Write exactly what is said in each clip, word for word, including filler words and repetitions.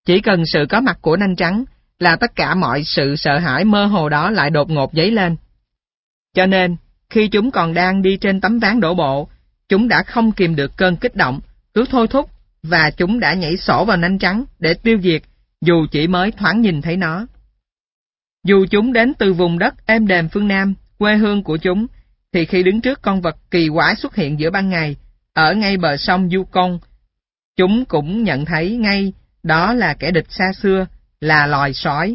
Chỉ cần sự có mặt của nanh trắng là tất cả mọi sự sợ hãi mơ hồ đó lại đột ngột dấy lên. Cho nên, khi chúng còn đang đi trên tấm ván đổ bộ, chúng đã không kìm được cơn kích động, cứ thôi thúc, và chúng đã nhảy sổ vào nanh trắng để tiêu diệt, dù chỉ mới thoáng nhìn thấy nó. Dù chúng đến từ vùng đất êm đềm phương Nam, quê hương của chúng, thì khi đứng trước con vật kỳ quái xuất hiện giữa ban ngày, ở ngay bờ sông Yukon, chúng cũng nhận thấy ngay đó là kẻ địch xa xưa, là loài sói.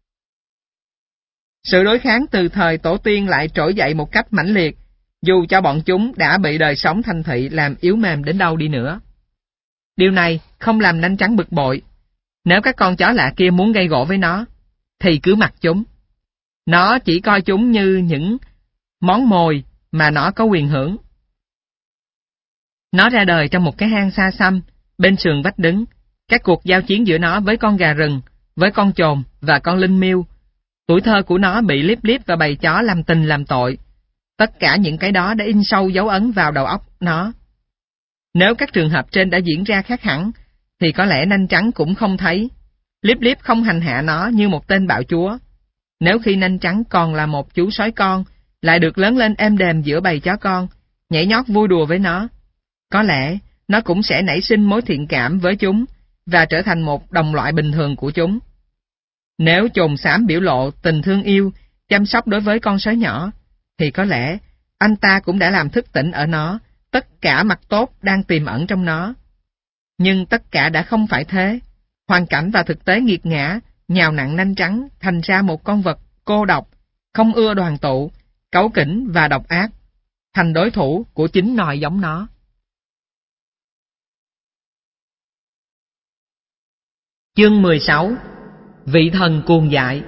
Sự đối kháng từ thời tổ tiên lại trỗi dậy một cách mãnh liệt, dù cho bọn chúng đã bị đời sống thành thị làm yếu mềm đến đâu đi nữa. Điều này không làm nanh trắng bực bội. Nếu các con chó lạ kia muốn gây gổ với nó, thì cứ mặc chúng. Nó chỉ coi chúng như những món mồi mà nó có quyền hưởng. Nó ra đời trong một cái hang xa xăm, bên sườn vách đứng. Các cuộc giao chiến giữa nó với con gà rừng, với con chồn và con linh miêu. Tuổi thơ của nó bị Líp Líp và bầy chó làm tình làm tội. Tất cả những cái đó đã in sâu dấu ấn vào đầu óc nó. Nếu các trường hợp trên đã diễn ra khác hẳn, thì có lẽ nanh trắng cũng không thấy. Líp Líp không hành hạ nó như một tên bạo chúa. Nếu khi nanh trắng còn là một chú sói con, lại được lớn lên êm đềm giữa bầy chó con, nhảy nhót vui đùa với nó, có lẽ nó cũng sẽ nảy sinh mối thiện cảm với chúng, và trở thành một đồng loại bình thường của chúng. Nếu chồn xám biểu lộ tình thương yêu, chăm sóc đối với con sói nhỏ, thì có lẽ anh ta cũng đã làm thức tỉnh ở nó tất cả mặt tốt đang tiềm ẩn trong nó. Nhưng tất cả đã không phải thế. Hoàn cảnh và thực tế nghiệt ngã nhào nặn nanh trắng thành ra một con vật cô độc, không ưa đoàn tụ, cáu kỉnh và độc ác, thành đối thủ của chính nòi giống nó. Chương mười sáu. Vị thần cuồng dại.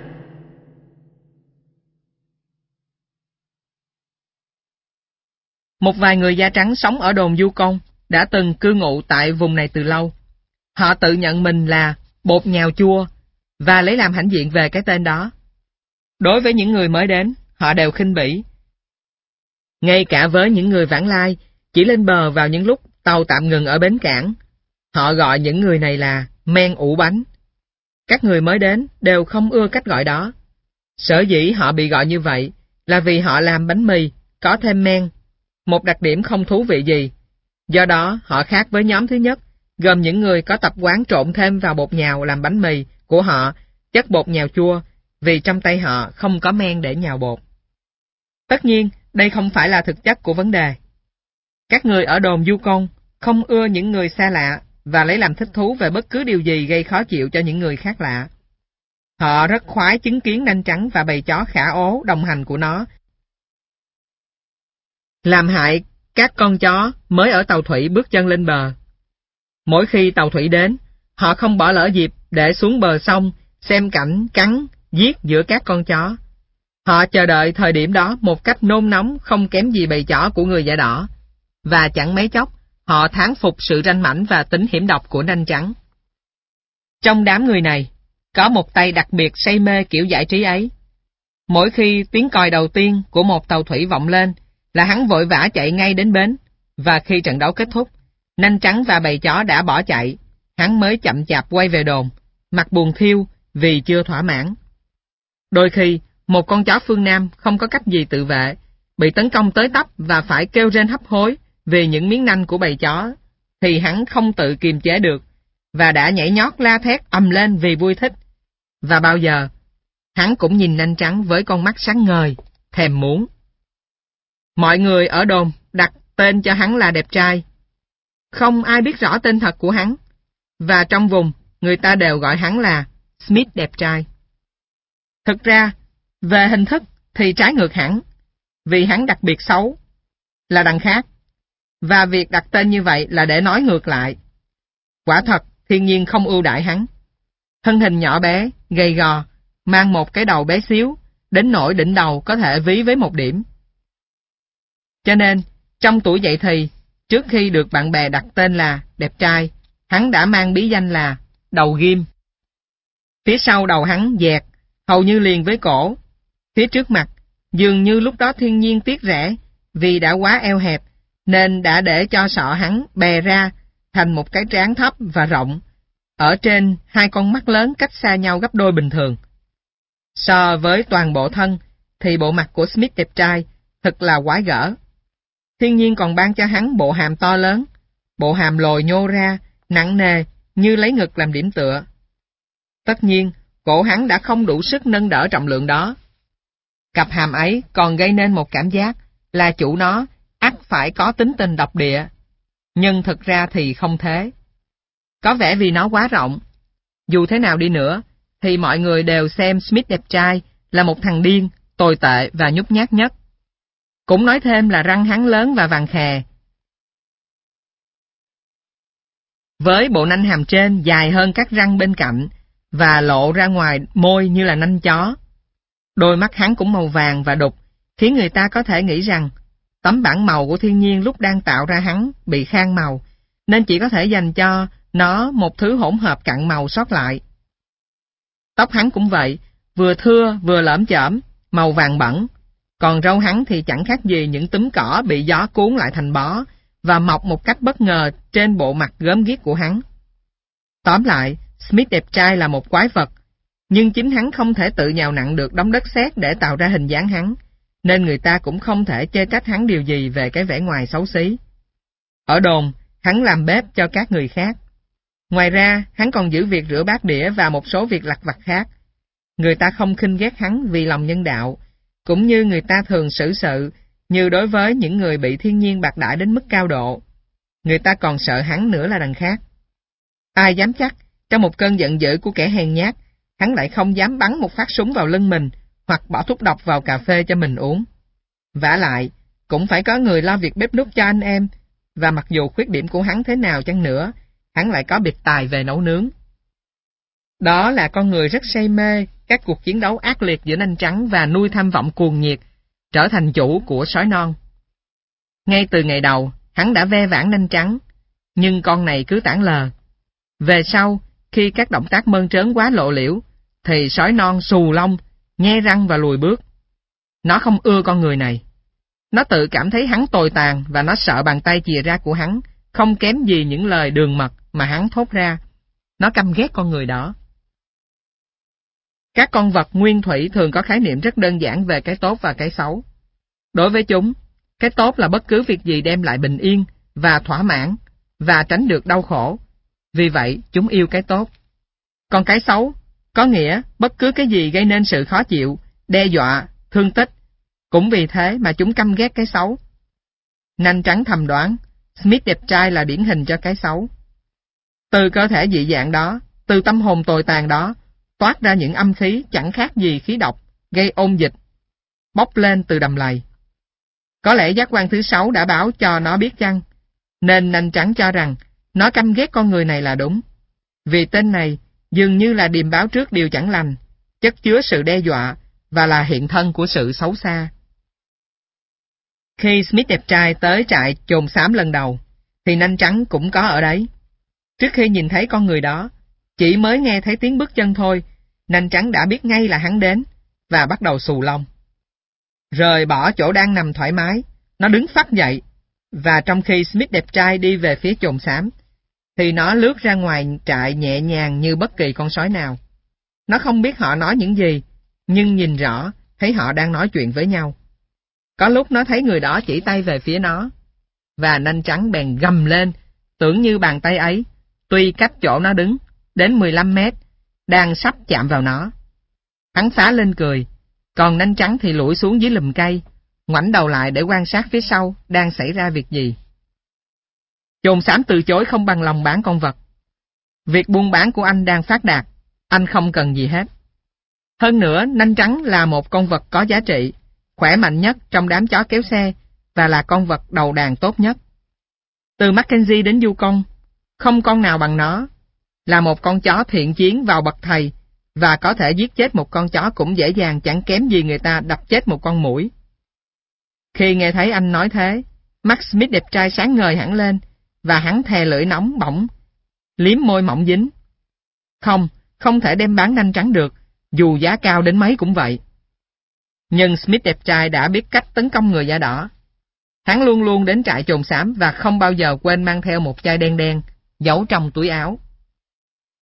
Một vài người da trắng sống ở đồn Yukon đã từng cư ngụ tại vùng này từ lâu. Họ tự nhận mình là bột nhào chua và lấy làm hãnh diện về cái tên đó. Đối với những người mới đến, họ đều khinh bỉ. Ngay cả với những người vãng lai, chỉ lên bờ vào những lúc tàu tạm ngừng ở bến cảng, họ gọi những người này là men ủ bánh. Các người mới đến đều không ưa cách gọi đó. Sở dĩ họ bị gọi như vậy là vì họ làm bánh mì có thêm men, một đặc điểm không thú vị gì. Do đó họ khác với nhóm thứ nhất, gồm những người có tập quán trộn thêm vào bột nhào làm bánh mì của họ chất bột nhào chua, vì trong tay họ không có men để nhào bột. Tất nhiên, đây không phải là thực chất của vấn đề. Các người ở đồn Yukon không ưa những người xa lạ và lấy làm thích thú về bất cứ điều gì gây khó chịu cho những người khác lạ. Họ rất khoái chứng kiến nanh trắng và bầy chó khả ố đồng hành của nó, làm hại các con chó mới ở tàu thủy bước chân lên bờ. Mỗi khi tàu thủy đến, họ không bỏ lỡ dịp để xuống bờ sông xem cảnh cắn, giết giữa các con chó. Họ chờ đợi thời điểm đó một cách nôn nóng không kém gì bầy chó của người da đỏ, và chẳng mấy chốc, họ thán phục sự ranh mãnh và tính hiểm độc của nanh trắng. Trong đám người này, có một tay đặc biệt say mê kiểu giải trí ấy. Mỗi khi tiếng còi đầu tiên của một tàu thủy vọng lên, là hắn vội vã chạy ngay đến bến, và khi trận đấu kết thúc, nanh trắng và bầy chó đã bỏ chạy, hắn mới chậm chạp quay về đồn, mặt buồn thiêu vì chưa thỏa mãn. Đôi khi, một con chó phương Nam không có cách gì tự vệ, bị tấn công tới tấp và phải kêu rên hấp hối vì những miếng nanh của bầy chó, thì hắn không tự kiềm chế được, và đã nhảy nhót la thét ầm lên vì vui thích. Và bao giờ, hắn cũng nhìn nanh trắng với con mắt sáng ngời, thèm muốn. Mọi người ở đồn đặt tên cho hắn là đẹp trai. Không ai biết rõ tên thật của hắn, và trong vùng, người ta đều gọi hắn là Smith đẹp trai. Thực ra, về hình thức thì trái ngược hẳn, vì hắn đặc biệt xấu, là đằng khác, và việc đặt tên như vậy là để nói ngược lại. Quả thật, thiên nhiên không ưu đãi hắn. Thân hình nhỏ bé, gầy gò, mang một cái đầu bé xíu, đến nỗi đỉnh đầu có thể ví với một điểm. Cho nên, trong tuổi dậy thì, trước khi được bạn bè đặt tên là đẹp trai, hắn đã mang bí danh là đầu ghim. Phía sau đầu hắn dẹt, hầu như liền với cổ. Phía trước mặt, dường như lúc đó thiên nhiên tiếc rẻ, vì đã quá eo hẹp, nên đã để cho sọ hắn bè ra thành một cái trán thấp và rộng, ở trên hai con mắt lớn cách xa nhau gấp đôi bình thường. So với toàn bộ thân, thì bộ mặt của Smith đẹp trai, thật là quái gở. Thiên nhiên còn ban cho hắn bộ hàm to lớn, bộ hàm lồi nhô ra, nặng nề, như lấy ngực làm điểm tựa. Tất nhiên, cổ hắn đã không đủ sức nâng đỡ trọng lượng đó. Cặp hàm ấy còn gây nên một cảm giác là chủ nó ắt phải có tính tình độc địa, nhưng thực ra thì không thế. Có vẻ vì nó quá rộng. Dù thế nào đi nữa, thì mọi người đều xem Smith đẹp trai là một thằng điên, tồi tệ và nhút nhát nhất. Cũng nói thêm là răng hắn lớn và vàng khè. Với bộ nanh hàm trên dài hơn các răng bên cạnh và lộ ra ngoài môi như là nanh chó. Đôi mắt hắn cũng màu vàng và đục, khiến người ta có thể nghĩ rằng tấm bảng màu của thiên nhiên lúc đang tạo ra hắn bị khang màu, nên chỉ có thể dành cho nó một thứ hỗn hợp cặn màu sót lại. Tóc hắn cũng vậy, vừa thưa vừa lởm chởm, màu vàng bẩn, còn râu hắn thì chẳng khác gì những túm cỏ bị gió cuốn lại thành bó và mọc một cách bất ngờ trên bộ mặt gớm ghiếc của hắn. Tóm lại, Smith đẹp trai là một quái vật, nhưng chính hắn không thể tự nhào nặn được đống đất sét để tạo ra hình dáng hắn, nên người ta cũng không thể chê trách hắn điều gì về cái vẻ ngoài xấu xí. Ở đồn, hắn làm bếp cho các người khác. Ngoài ra, hắn còn giữ việc rửa bát đĩa và một số việc lặt vặt khác. Người ta không khinh ghét hắn vì lòng nhân đạo, cũng như người ta thường xử sự như đối với những người bị thiên nhiên bạc đãi đến mức cao độ. Người ta còn sợ hắn nữa là đằng khác. Ai dám chắc, trong một cơn giận dữ của kẻ hèn nhát, hắn lại không dám bắn một phát súng vào lưng mình, hoặc bỏ thuốc độc vào cà phê cho mình uống. Vả lại, cũng phải có người lo việc bếp núc cho anh em, và mặc dù khuyết điểm của hắn thế nào chăng nữa, hắn lại có biệt tài về nấu nướng. Đó là con người rất say mê các cuộc chiến đấu ác liệt giữa nanh trắng và nuôi tham vọng cuồng nhiệt, trở thành chủ của sói non. Ngay từ ngày đầu, hắn đã ve vãn nanh trắng, nhưng con này cứ tản lờ. Về sau, khi các động tác mơn trớn quá lộ liễu, thì sói non xù lông, nhe răng và lùi bước. Nó không ưa con người này. Nó tự cảm thấy hắn tồi tàn và nó sợ bàn tay chìa ra của hắn, không kém gì những lời đường mật mà hắn thốt ra. Nó căm ghét con người đó. Các con vật nguyên thủy thường có khái niệm rất đơn giản về cái tốt và cái xấu. Đối với chúng, cái tốt là bất cứ việc gì đem lại bình yên và thỏa mãn và tránh được đau khổ. Vì vậy, chúng yêu cái tốt. Còn cái xấu, có nghĩa bất cứ cái gì gây nên sự khó chịu, đe dọa, thương tích. Cũng vì thế mà chúng căm ghét cái xấu. Nanh trắng thầm đoán, Smith đẹp trai là điển hình cho cái xấu. Từ cơ thể dị dạng đó, từ tâm hồn tồi tàn đó, toát ra những âm khí chẳng khác gì khí độc, gây ôn dịch, bốc lên từ đầm lầy. Có lẽ giác quan thứ sáu đã báo cho nó biết chăng, nên nanh trắng cho rằng nó căm ghét con người này là đúng. Vì tên này dường như là điềm báo trước điều chẳng lành, chất chứa sự đe dọa và là hiện thân của sự xấu xa. Khi Smith đẹp trai tới trại chồn xám lần đầu, thì nanh trắng cũng có ở đấy. Trước khi nhìn thấy con người đó, chỉ mới nghe thấy tiếng bước chân thôi, nanh trắng đã biết ngay là hắn đến, và bắt đầu xù lông. Rời bỏ chỗ đang nằm thoải mái, nó đứng phắt dậy, và trong khi Smith đẹp trai đi về phía chồn xám, thì nó lướt ra ngoài trại nhẹ nhàng như bất kỳ con sói nào. Nó không biết họ nói những gì, nhưng nhìn rõ, thấy họ đang nói chuyện với nhau. Có lúc nó thấy người đó chỉ tay về phía nó, và nanh trắng bèn gầm lên, tưởng như bàn tay ấy, tuy cách chỗ nó đứng, đến mười lăm mét, đang sắp chạm vào nó. Hắn phá lên cười, còn nanh trắng thì lủi xuống dưới lùm cây, ngoảnh đầu lại để quan sát phía sau đang xảy ra việc gì. Chồn xám từ chối không bằng lòng bán con vật. Việc buôn bán của anh đang phát đạt, anh không cần gì hết. Hơn nữa, nanh trắng là một con vật có giá trị, khỏe mạnh nhất trong đám chó kéo xe, và là con vật đầu đàn tốt nhất. Từ Mackenzie đến Yukon, không con nào bằng nó. Là một con chó thiện chiến vào bậc thầy, và có thể giết chết một con chó cũng dễ dàng chẳng kém gì người ta đập chết một con muỗi. Khi nghe thấy anh nói thế, mắt Smith đẹp trai sáng ngời hẳn lên, và hắn thè lưỡi nóng bỏng, liếm môi mỏng dính. Không, không thể đem bán nanh trắng được, dù giá cao đến mấy cũng vậy. Nhưng Smith đẹp trai đã biết cách tấn công người da đỏ. Hắn luôn luôn đến trại chồn xám và không bao giờ quên mang theo một chai đen đen, giấu trong túi áo.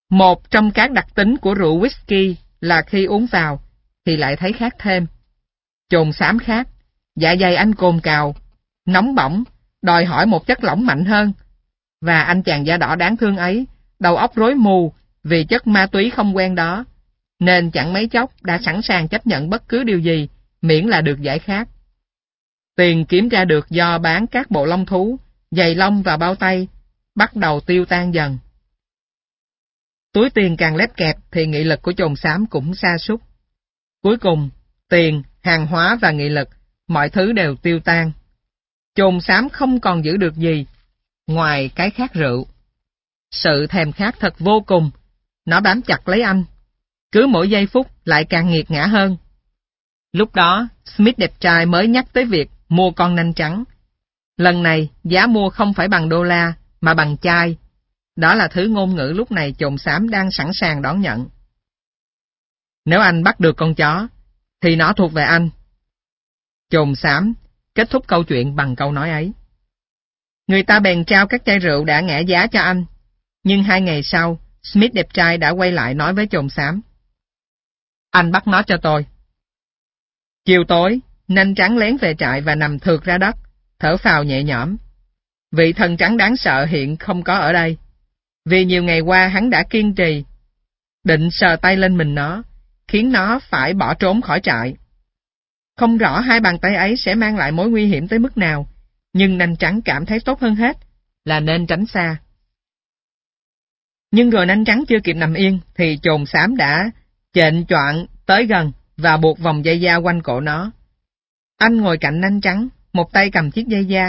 Một trong các đặc tính của rượu whisky là khi uống vào thì lại thấy khát thêm. Chồn xám khát, dạ dày anh cồn cào, nóng bỏng, đòi hỏi một chất lỏng mạnh hơn. Và anh chàng da đỏ đáng thương ấy, đầu óc rối mù vì chất ma túy không quen đó, nên chẳng mấy chốc đã sẵn sàng chấp nhận bất cứ điều gì, miễn là được giải khát. Tiền kiếm ra được do bán các bộ lông thú, giày lông và bao tay, bắt đầu tiêu tan dần. Túi tiền càng lép kẹp thì nghị lực của chồn xám cũng sa sút. Cuối cùng, tiền, hàng hóa và nghị lực, mọi thứ đều tiêu tan. Chồn xám không còn giữ được gì, ngoài cái khát rượu. Sự thèm khát thật vô cùng, nó bám chặt lấy anh. Cứ mỗi giây phút lại càng nghiệt ngã hơn. Lúc đó, Smith đẹp trai mới nhắc tới việc mua con nanh trắng. Lần này, giá mua không phải bằng đô la, mà bằng chai. Đó là thứ ngôn ngữ lúc này chồn xám đang sẵn sàng đón nhận. Nếu anh bắt được con chó, thì nó thuộc về anh. Chồn xám kết thúc câu chuyện bằng câu nói ấy. Người ta bèn trao các chai rượu đã ngã giá cho anh. Nhưng hai ngày sau, Smith đẹp trai đã quay lại nói với chồn xám. Anh bắt nó cho tôi. Chiều tối, nanh trắng lén về trại và nằm thượt ra đất, thở phào nhẹ nhõm. Vị thần trắng đáng sợ hiện không có ở đây. Vì nhiều ngày qua hắn đã kiên trì, định sờ tay lên mình nó, khiến nó phải bỏ trốn khỏi trại. Không rõ hai bàn tay ấy sẽ mang lại mối nguy hiểm tới mức nào, nhưng nanh trắng cảm thấy tốt hơn hết là nên tránh xa. Nhưng rồi nanh trắng chưa kịp nằm yên, thì chồn xám đã chệnh choạng tới gần và buộc vòng dây da quanh cổ nó. Anh ngồi cạnh nanh trắng, một tay cầm chiếc dây da,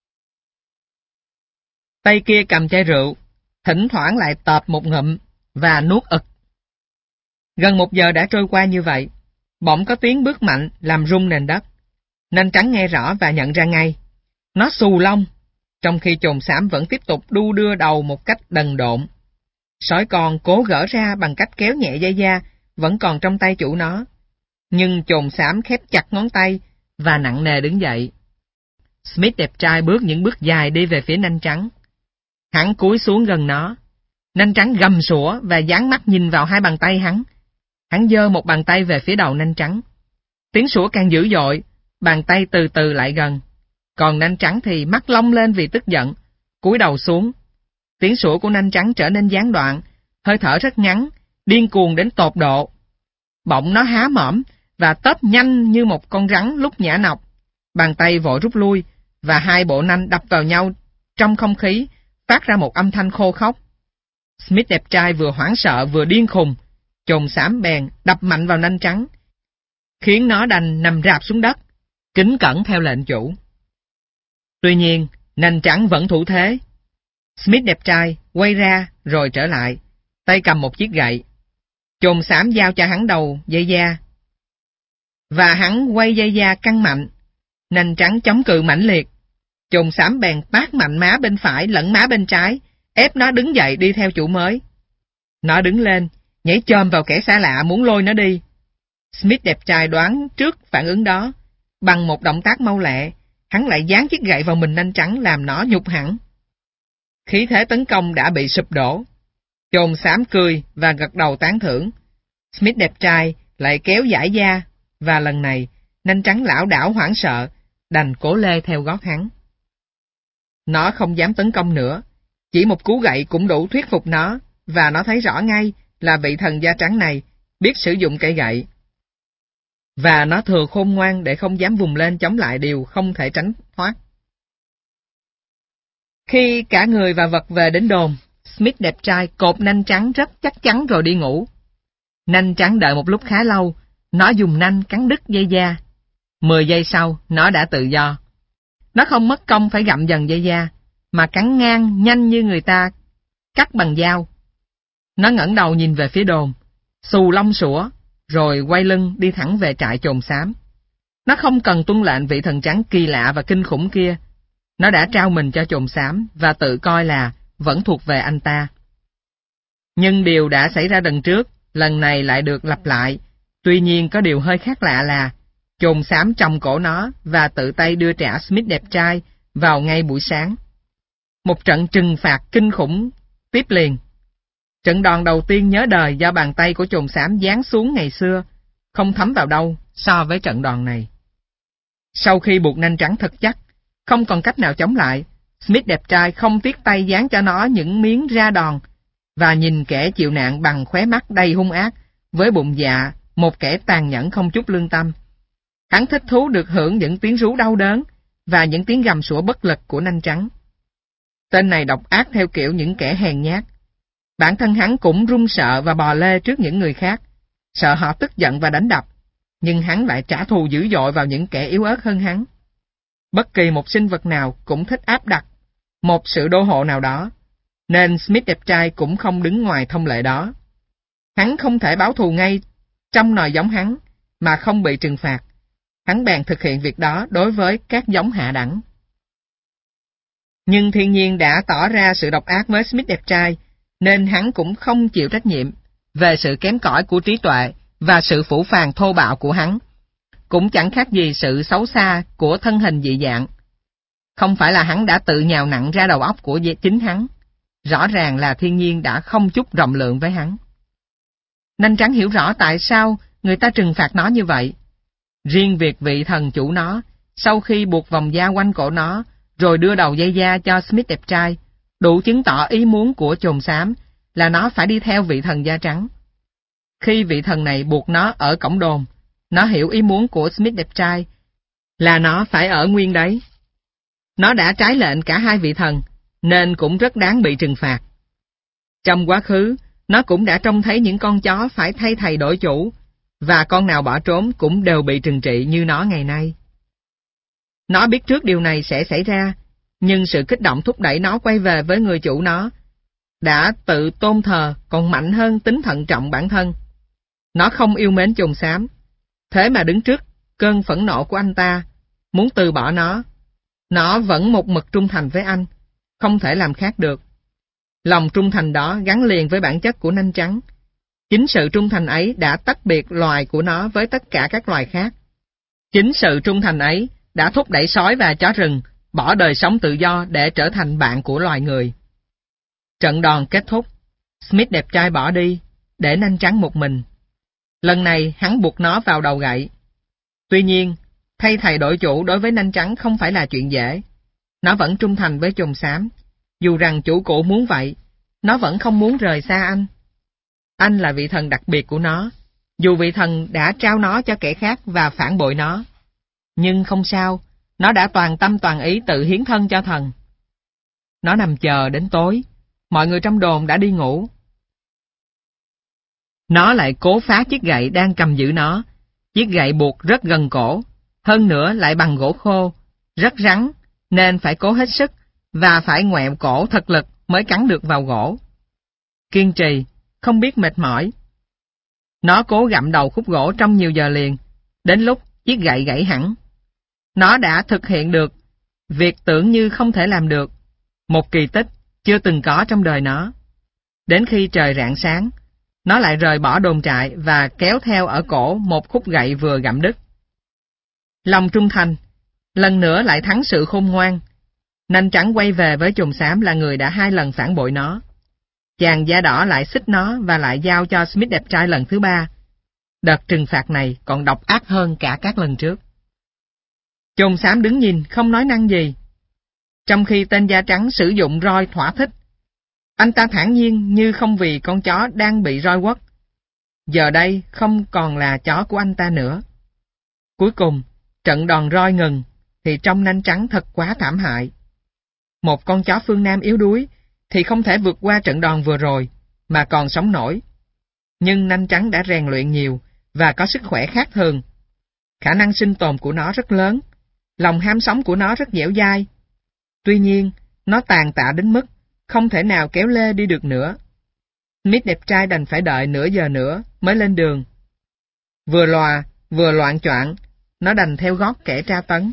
tay kia cầm chai rượu, thỉnh thoảng lại tợp một ngụm và nuốt ực. Gần một giờ đã trôi qua như vậy, bỗng có tiếng bước mạnh làm rung nền đất. Nanh trắng nghe rõ và nhận ra ngay. Nó xù lông, trong khi chồn xám vẫn tiếp tục đu đưa đầu một cách đần độn. Sói con cố gỡ ra bằng cách kéo nhẹ dây da, vẫn còn trong tay chủ nó. Nhưng chồn xám khép chặt ngón tay và nặng nề đứng dậy. Smith đẹp trai bước những bước dài đi về phía nanh trắng. Hắn cúi xuống gần nó. Nanh trắng gầm sủa và dán mắt nhìn vào hai bàn tay hắn. Hắn giơ một bàn tay về phía đầu nanh trắng. Tiếng sủa càng dữ dội, bàn tay từ từ lại gần. Còn nanh trắng thì mắt long lên vì tức giận, cúi đầu xuống. Tiếng sủa của nanh trắng trở nên gián đoạn, hơi thở rất ngắn, điên cuồng đến tột độ. Bỗng nó há mõm và tớp nhanh như một con rắn lúc nhả nọc. Bàn tay vội rút lui và hai bộ nanh đập vào nhau trong không khí, phát ra một âm thanh khô khốc. Smith đẹp trai vừa hoảng sợ vừa điên khùng. Chồn xám bèn đập mạnh vào nanh trắng, khiến nó đành nằm rạp xuống đất, kính cẩn theo lệnh chủ. Tuy nhiên, nanh trắng vẫn thủ thế. Smith đẹp trai quay ra rồi trở lại, tay cầm một chiếc gậy. Chồn xám giao cho hắn đầu dây da, và hắn quay dây da căng mạnh. Nanh trắng chống cự mãnh liệt. Chồn xám bèn tát mạnh má bên phải lẫn má bên trái, ép nó đứng dậy đi theo chủ mới. Nó đứng lên, nhảy chồm vào kẻ xa lạ muốn lôi nó đi. Smith đẹp trai đoán trước phản ứng đó. Bằng một động tác mau lẹ, hắn lại giáng chiếc gậy vào mình nanh trắng làm nó nhục hẳn. Khí thế tấn công đã bị sụp đổ. Chồn xám cười và gật đầu tán thưởng. Smith đẹp trai lại kéo giải da, và lần này, nanh trắng lảo đảo hoảng sợ, đành cố lê theo gót hắn. Nó không dám tấn công nữa, chỉ một cú gậy cũng đủ thuyết phục nó, và nó thấy rõ ngay là vị thần da trắng này biết sử dụng cây gậy. Và nó thừa khôn ngoan để không dám vùng lên chống lại điều không thể tránh thoát. Khi cả người và vật về đến đồn, Smith đẹp trai cột nanh trắng rất chắc chắn rồi đi ngủ. Nanh trắng đợi một lúc khá lâu, nó dùng nanh cắn đứt dây da. Mười giây sau, nó đã tự do. Nó không mất công phải gặm dần dây da, mà cắn ngang nhanh như người ta cắt bằng dao. Nó ngẩng đầu nhìn về phía đồn, xù lông sủa, rồi quay lưng đi thẳng về trại chồn xám. Nó không cần tuân lệnh vị thần trắng kỳ lạ và kinh khủng kia. Nó đã trao mình cho chồn xám và tự coi là vẫn thuộc về anh ta. Nhưng điều đã xảy ra lần trước, lần này lại được lặp lại. Tuy nhiên có điều hơi khác lạ là chồn xám tròng cổ nó và tự tay đưa trả Smith đẹp trai vào ngay buổi sáng. Một trận trừng phạt kinh khủng tiếp liền. Trận đòn đầu tiên nhớ đời do bàn tay của chồn xám giáng xuống ngày xưa, không thấm vào đâu so với trận đòn này. Sau khi buộc nanh trắng thật chắc, không còn cách nào chống lại, Smith đẹp trai không tiếc tay dán cho nó những miếng ra đòn, và nhìn kẻ chịu nạn bằng khóe mắt đầy hung ác, với bụng dạ, một kẻ tàn nhẫn không chút lương tâm. Hắn thích thú được hưởng những tiếng rú đau đớn, và những tiếng gầm sủa bất lực của nanh trắng. Tên này độc ác theo kiểu những kẻ hèn nhát. Bản thân hắn cũng run sợ và bò lê trước những người khác, sợ họ tức giận và đánh đập, nhưng hắn lại trả thù dữ dội vào những kẻ yếu ớt hơn hắn. Bất kỳ một sinh vật nào cũng thích áp đặt một sự đô hộ nào đó, nên Smith đẹp trai cũng không đứng ngoài thông lệ đó. Hắn không thể báo thù ngay trong nòi giống hắn mà không bị trừng phạt. Hắn bèn thực hiện việc đó đối với các giống hạ đẳng. Nhưng thiên nhiên đã tỏ ra sự độc ác với Smith đẹp trai, nên hắn cũng không chịu trách nhiệm về sự kém cỏi của trí tuệ và sự phũ phàng thô bạo của hắn, cũng chẳng khác gì sự xấu xa của thân hình dị dạng. Không phải là hắn đã tự nhào nặng ra đầu óc của chính hắn, rõ ràng là thiên nhiên đã không chút rộng lượng với hắn. Nanh trắng hiểu rõ tại sao người ta trừng phạt nó như vậy. Riêng việc vị thần chủ nó, sau khi buộc vòng da quanh cổ nó, rồi đưa đầu dây da cho Smith đẹp trai, đủ chứng tỏ ý muốn của chồn xám là nó phải đi theo vị thần da trắng. Khi vị thần này buộc nó ở cổng đồn, nó hiểu ý muốn của Smith đẹp trai là nó phải ở nguyên đấy. Nó đã trái lệnh cả hai vị thần, nên cũng rất đáng bị trừng phạt. Trong quá khứ, nó cũng đã trông thấy những con chó phải thay thầy đổi chủ, và con nào bỏ trốn cũng đều bị trừng trị như nó ngày nay. Nó biết trước điều này sẽ xảy ra, nhưng sự kích động thúc đẩy nó quay về với người chủ nó, đã tự tôn thờ còn mạnh hơn tính thận trọng bản thân. Nó không yêu mến chồn xám, thế mà đứng trước cơn phẫn nộ của anh ta, muốn từ bỏ nó. Nó vẫn một mực trung thành với anh, không thể làm khác được. Lòng trung thành đó gắn liền với bản chất của nanh trắng. Chính sự trung thành ấy đã tách biệt loài của nó với tất cả các loài khác. Chính sự trung thành ấy đã thúc đẩy sói và chó rừng bỏ đời sống tự do để trở thành bạn của loài người. Trận đòn kết thúc, Smith đẹp trai bỏ đi, để nanh trắng một mình. Lần này hắn buộc nó vào đầu gậy. Tuy nhiên, thay thầy đổi chủ đối với nanh trắng không phải là chuyện dễ. Nó vẫn trung thành với chồn xám. Dù rằng chủ cũ muốn vậy, nó vẫn không muốn rời xa anh. Anh là vị thần đặc biệt của nó, dù vị thần đã trao nó cho kẻ khác và phản bội nó. Nhưng không sao, nó đã toàn tâm toàn ý tự hiến thân cho thần. Nó nằm chờ đến tối, mọi người trong đồn đã đi ngủ. Nó lại cố phá chiếc gậy đang cầm giữ nó. Chiếc gậy buộc rất gần cổ, hơn nữa lại bằng gỗ khô, rất rắn, nên phải cố hết sức, và phải ngoẹo cổ thật lực mới cắn được vào gỗ. Kiên trì, không biết mệt mỏi. Nó cố gặm đầu khúc gỗ trong nhiều giờ liền, đến lúc chiếc gậy gãy hẳn. Nó đã thực hiện được việc tưởng như không thể làm được, một kỳ tích chưa từng có trong đời nó. Đến khi trời rạng sáng, nó lại rời bỏ đồn trại và kéo theo ở cổ một khúc gậy vừa gặm đứt. Lòng trung thành, lần nữa lại thắng sự khôn ngoan. Nanh trắng quay về với chồn xám là người đã hai lần phản bội nó. Chàng da đỏ lại xích nó và lại giao cho Smith đẹp trai lần thứ ba. Đợt trừng phạt này còn độc ác hơn cả các lần trước. Chồn xám đứng nhìn không nói năng gì, trong khi tên da trắng sử dụng roi thỏa thích. Anh ta thản nhiên như không vì con chó đang bị roi quất. Giờ đây không còn là chó của anh ta nữa. Cuối cùng, trận đòn roi ngừng, thì trong nanh trắng thật quá thảm hại. Một con chó phương Nam yếu đuối thì không thể vượt qua trận đòn vừa rồi, mà còn sống nổi. Nhưng nanh trắng đã rèn luyện nhiều và có sức khỏe khác thường. Khả năng sinh tồn của nó rất lớn, lòng ham sống của nó rất dẻo dai. Tuy nhiên, nó tàn tạ đến mức không thể nào kéo lê đi được nữa. Smith đẹp trai đành phải đợi nửa giờ nữa mới lên đường. Vừa lòa, vừa loạn choạng, nó đành theo gót kẻ tra tấn.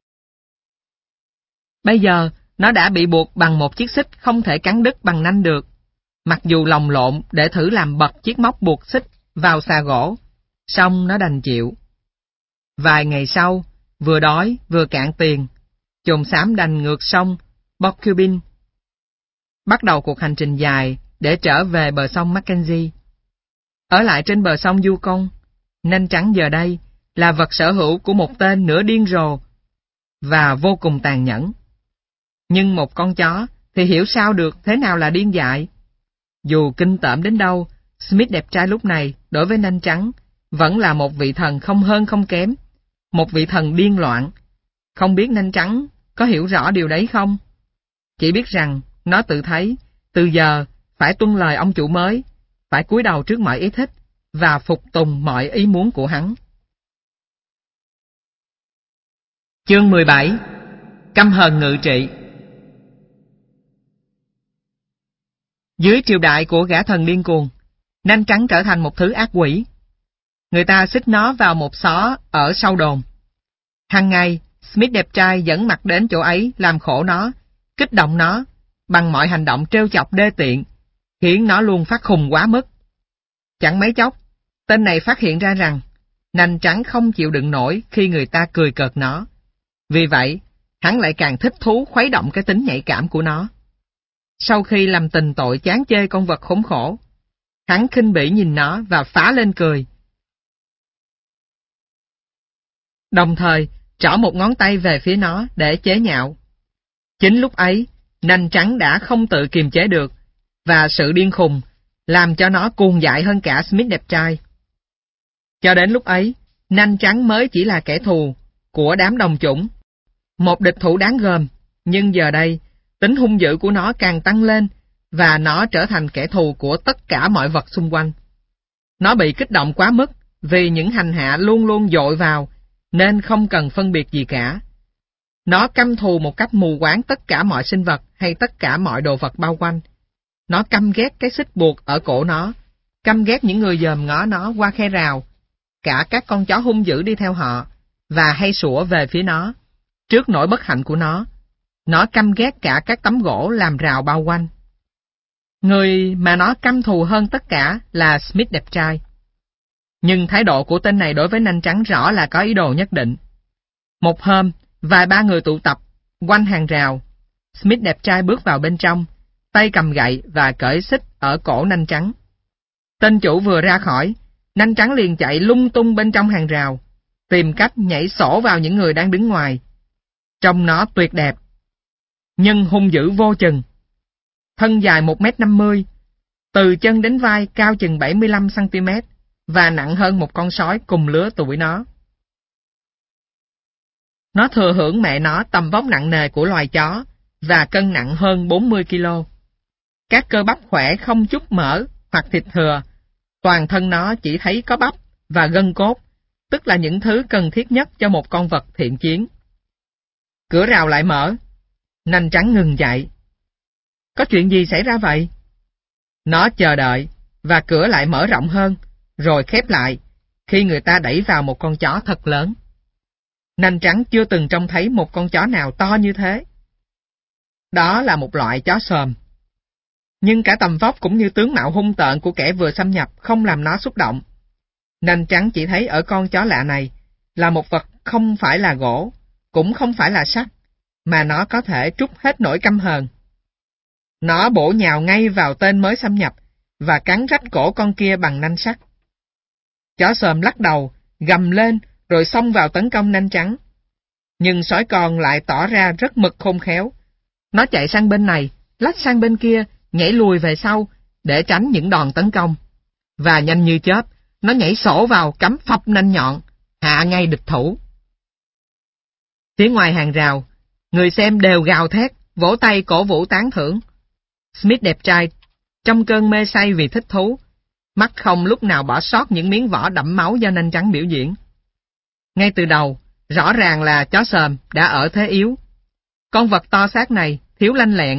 Bây giờ, nó đã bị buộc bằng một chiếc xích không thể cắn đứt bằng nanh được. Mặc dù lòng lộn để thử làm bật chiếc móc buộc xích vào xà gỗ, song nó đành chịu. Vài ngày sau, vừa đói vừa cạn tiền, chồn xám đành ngược sông Bokubin, bắt đầu cuộc hành trình dài để trở về bờ sông Mackenzie. Ở lại trên bờ sông Yukon, nanh trắng giờ đây là vật sở hữu của một tên nửa điên rồ và vô cùng tàn nhẫn. Nhưng một con chó thì hiểu sao được thế nào là điên dại. Dù kinh tởm đến đâu, Smith đẹp trai lúc này đối với nanh trắng vẫn là một vị thần không hơn không kém, một vị thần điên loạn. Không biết nanh trắng có hiểu rõ điều đấy không? Chỉ biết rằng nó tự thấy từ giờ phải tuân lời ông chủ mới, phải cúi đầu trước mọi ý thích và phục tùng mọi ý muốn của hắn. Chương mười bảy. Căm hờn ngự trị. Dưới triều đại của gã thần điên cuồng, nanh trắng trở thành một thứ ác quỷ. Người ta xích nó vào một xó ở sau đồn. Hằng ngày, Smith đẹp trai dẫn mặt đến chỗ ấy làm khổ nó, kích động nó bằng mọi hành động trêu chọc đê tiện, khiến nó luôn phát khùng quá mức. Chẳng mấy chốc, tên này phát hiện ra rằng nanh trắng không chịu đựng nổi khi người ta cười cợt nó. Vì vậy, hắn lại càng thích thú khuấy động cái tính nhạy cảm của nó. Sau khi làm tình tội chán chê con vật khốn khổ, hắn khinh bỉ nhìn nó và phá lên cười. Đồng thời, trỏ một ngón tay về phía nó để chế nhạo. Chính lúc ấy, nanh trắng đã không tự kiềm chế được, và sự điên khùng làm cho nó cuồng dại hơn cả Smith đẹp trai. Cho đến lúc ấy, nanh trắng mới chỉ là kẻ thù của đám đồng chủng, một địch thủ đáng gờm, nhưng giờ đây, tính hung dữ của nó càng tăng lên, và nó trở thành kẻ thù của tất cả mọi vật xung quanh. Nó bị kích động quá mức vì những hành hạ luôn luôn dội vào, nên không cần phân biệt gì cả. Nó căm thù một cách mù quáng tất cả mọi sinh vật hay tất cả mọi đồ vật bao quanh. Nó căm ghét cái xích buộc ở cổ nó, căm ghét những người dòm ngó nó qua khe rào, cả các con chó hung dữ đi theo họ, và hay sủa về phía nó. Trước nỗi bất hạnh của nó, nó căm ghét cả các tấm gỗ làm rào bao quanh. Người mà nó căm thù hơn tất cả là Smith đẹp trai. Nhưng thái độ của tên này đối với nanh trắng rõ là có ý đồ nhất định. Một hôm, vài ba người tụ tập quanh hàng rào. Smith đẹp trai bước vào bên trong, tay cầm gậy và cởi xích ở cổ nanh trắng. Tên chủ vừa ra khỏi, nanh trắng liền chạy lung tung bên trong hàng rào, tìm cách nhảy sổ vào những người đang đứng ngoài. Trông nó tuyệt đẹp, nhưng hung dữ vô chừng. Thân dài một mét năm mươi, từ chân đến vai cao chừng bảy mươi lăm xăng ti mét và nặng hơn một con sói cùng lứa tuổi nó. Nó thừa hưởng mẹ nó tầm vóc nặng nề của loài chó và cân nặng hơn bốn mươi ki lô. Các cơ bắp khỏe không chút mỡ hoặc thịt thừa, toàn thân nó chỉ thấy có bắp và gân cốt, tức là những thứ cần thiết nhất cho một con vật thiện chiến. Cửa rào lại mở. Nanh trắng ngừng chạy. Có chuyện gì xảy ra vậy? Nó chờ đợi, và cửa lại mở rộng hơn, rồi khép lại, khi người ta đẩy vào một con chó thật lớn. Nanh trắng chưa từng trông thấy một con chó nào to như thế. Đó là một loại chó xồm. Nhưng cả tầm vóc cũng như tướng mạo hung tợn của kẻ vừa xâm nhập không làm nó xúc động. Nanh trắng chỉ thấy ở con chó lạ này là một vật không phải là gỗ, cũng không phải là sắt, mà nó có thể trút hết nỗi căm hờn. Nó bổ nhào ngay vào tên mới xâm nhập và cắn rách cổ con kia bằng nanh sắt. Chó xồm lắc đầu, gầm lên rồi xông vào tấn công nanh trắng. Nhưng sói con lại tỏ ra rất mực khôn khéo. Nó chạy sang bên này, lách sang bên kia, nhảy lùi về sau để tránh những đòn tấn công. Và nhanh như chớp, nó nhảy sổ vào cắm phập nanh nhọn, hạ ngay địch thủ. Phía ngoài hàng rào, người xem đều gào thét, vỗ tay cổ vũ tán thưởng. Smith đẹp trai, trong cơn mê say vì thích thú, mắt không lúc nào bỏ sót những miếng vỏ đẫm máu do nanh trắng biểu diễn. Ngay từ đầu, rõ ràng là chó xồm đã ở thế yếu. Con vật to xác này thiếu lanh lẹn,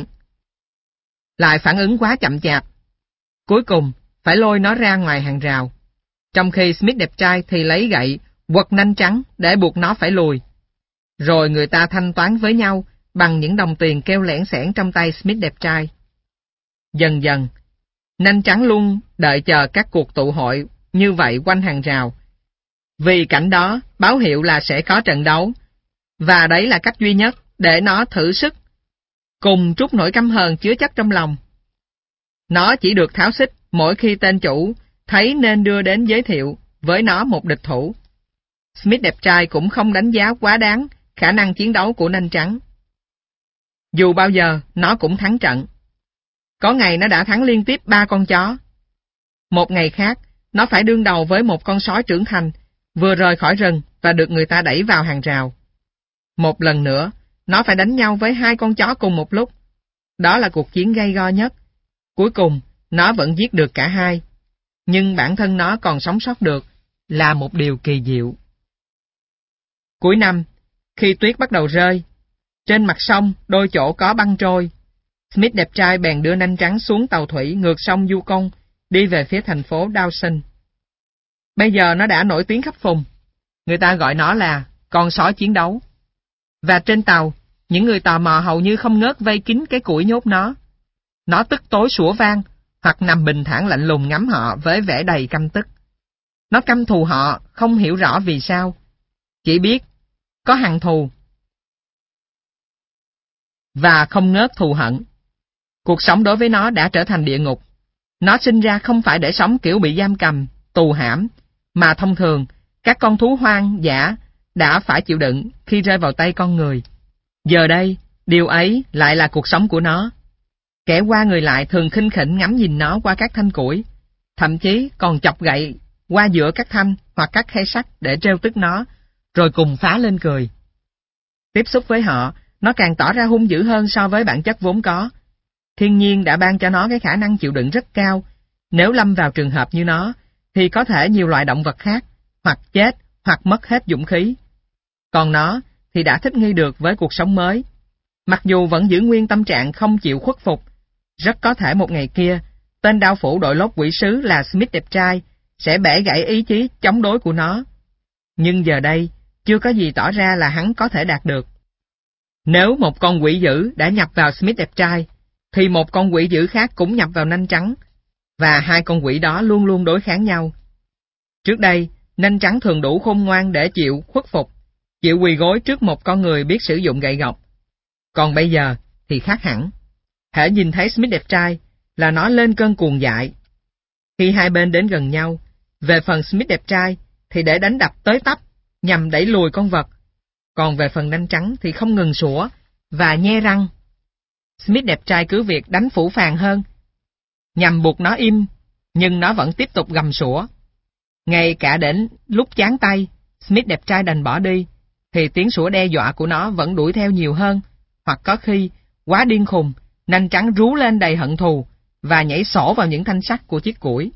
lại phản ứng quá chậm chạp. Cuối cùng, phải lôi nó ra ngoài hàng rào, trong khi Smith đẹp trai thì lấy gậy quật nanh trắng để buộc nó phải lùi. Rồi người ta thanh toán với nhau bằng những đồng tiền kêu lẻn xẻn trong tay Smith đẹp trai. Dần dần, nanh trắng luôn đợi chờ các cuộc tụ hội như vậy quanh hàng rào. Vì cảnh đó báo hiệu là sẽ có trận đấu, và đấy là cách duy nhất để nó thử sức, cùng trút nỗi căm hờn chứa chất trong lòng. Nó chỉ được tháo xích mỗi khi tên chủ thấy nên đưa đến giới thiệu với nó một địch thủ. Smith đẹp trai cũng không đánh giá quá đáng khả năng chiến đấu của nanh trắng. Dù bao giờ, nó cũng thắng trận. Có ngày nó đã thắng liên tiếp ba con chó. Một ngày khác, nó phải đương đầu với một con sói trưởng thành, vừa rời khỏi rừng và được người ta đẩy vào hàng rào. Một lần nữa, nó phải đánh nhau với hai con chó cùng một lúc. Đó là cuộc chiến gay go nhất. Cuối cùng, nó vẫn giết được cả hai. Nhưng bản thân nó còn sống sót được là một điều kỳ diệu. Cuối năm, khi tuyết bắt đầu rơi, trên mặt sông đôi chỗ có băng trôi, Smith đẹp trai bèn đưa nanh trắng xuống tàu thủy ngược sông Yukon, đi về phía thành phố Dawson. Bây giờ nó đã nổi tiếng khắp vùng. Người ta gọi nó là con sói chiến đấu. Và trên tàu, những người tò mò hầu như không ngớt vây kín cái củi nhốt nó. Nó tức tối sủa vang, hoặc nằm bình thản lạnh lùng ngắm họ với vẻ đầy căm tức. Nó căm thù họ, không hiểu rõ vì sao. Chỉ biết, có hằn thù. Và không ngớt thù hận. Cuộc sống đối với nó đã trở thành địa ngục. Nó sinh ra không phải để sống kiểu bị giam cầm, tù hãm, mà thông thường, các con thú hoang dã đã phải chịu đựng khi rơi vào tay con người. Giờ đây, điều ấy lại là cuộc sống của nó. Kẻ qua người lại thường khinh khỉnh ngắm nhìn nó qua các thanh củi, thậm chí còn chọc gậy qua giữa các thanh hoặc các khay sắt để trêu tức nó, rồi cùng phá lên cười. Tiếp xúc với họ, nó càng tỏ ra hung dữ hơn so với bản chất vốn có. Thiên nhiên đã ban cho nó cái khả năng chịu đựng rất cao. Nếu lâm vào trường hợp như nó, thì có thể nhiều loại động vật khác, hoặc chết, hoặc mất hết dũng khí. Còn nó thì đã thích nghi được với cuộc sống mới. Mặc dù vẫn giữ nguyên tâm trạng không chịu khuất phục, rất có thể một ngày kia, tên đao phủ đội lốt quỷ sứ là Smith đẹp trai sẽ bẻ gãy ý chí chống đối của nó. Nhưng giờ đây, chưa có gì tỏ ra là hắn có thể đạt được. Nếu một con quỷ dữ đã nhập vào Smith đẹp trai, thì một con quỷ dữ khác cũng nhập vào nanh trắng, và hai con quỷ đó luôn luôn đối kháng nhau. Trước đây, nanh trắng thường đủ khôn ngoan để chịu khuất phục, chịu quỳ gối trước một con người biết sử dụng gậy gộc. Còn bây giờ thì khác hẳn. Hễ nhìn thấy Smith đẹp trai là nó lên cơn cuồng dại. Khi hai bên đến gần nhau, về phần Smith đẹp trai thì để đánh đập tới tấp nhằm đẩy lùi con vật, còn về phần nanh trắng thì không ngừng sủa và nhe răng. Smith đẹp trai cứ việc đánh phủ phàng hơn, nhằm buộc nó im, nhưng nó vẫn tiếp tục gầm sủa. Ngay cả đến lúc chán tay, Smith đẹp trai đành bỏ đi, thì tiếng sủa đe dọa của nó vẫn đuổi theo nhiều hơn, hoặc có khi, quá điên khùng, nanh trắng rú lên đầy hận thù, và nhảy sổ vào những thanh sắt của chiếc củi.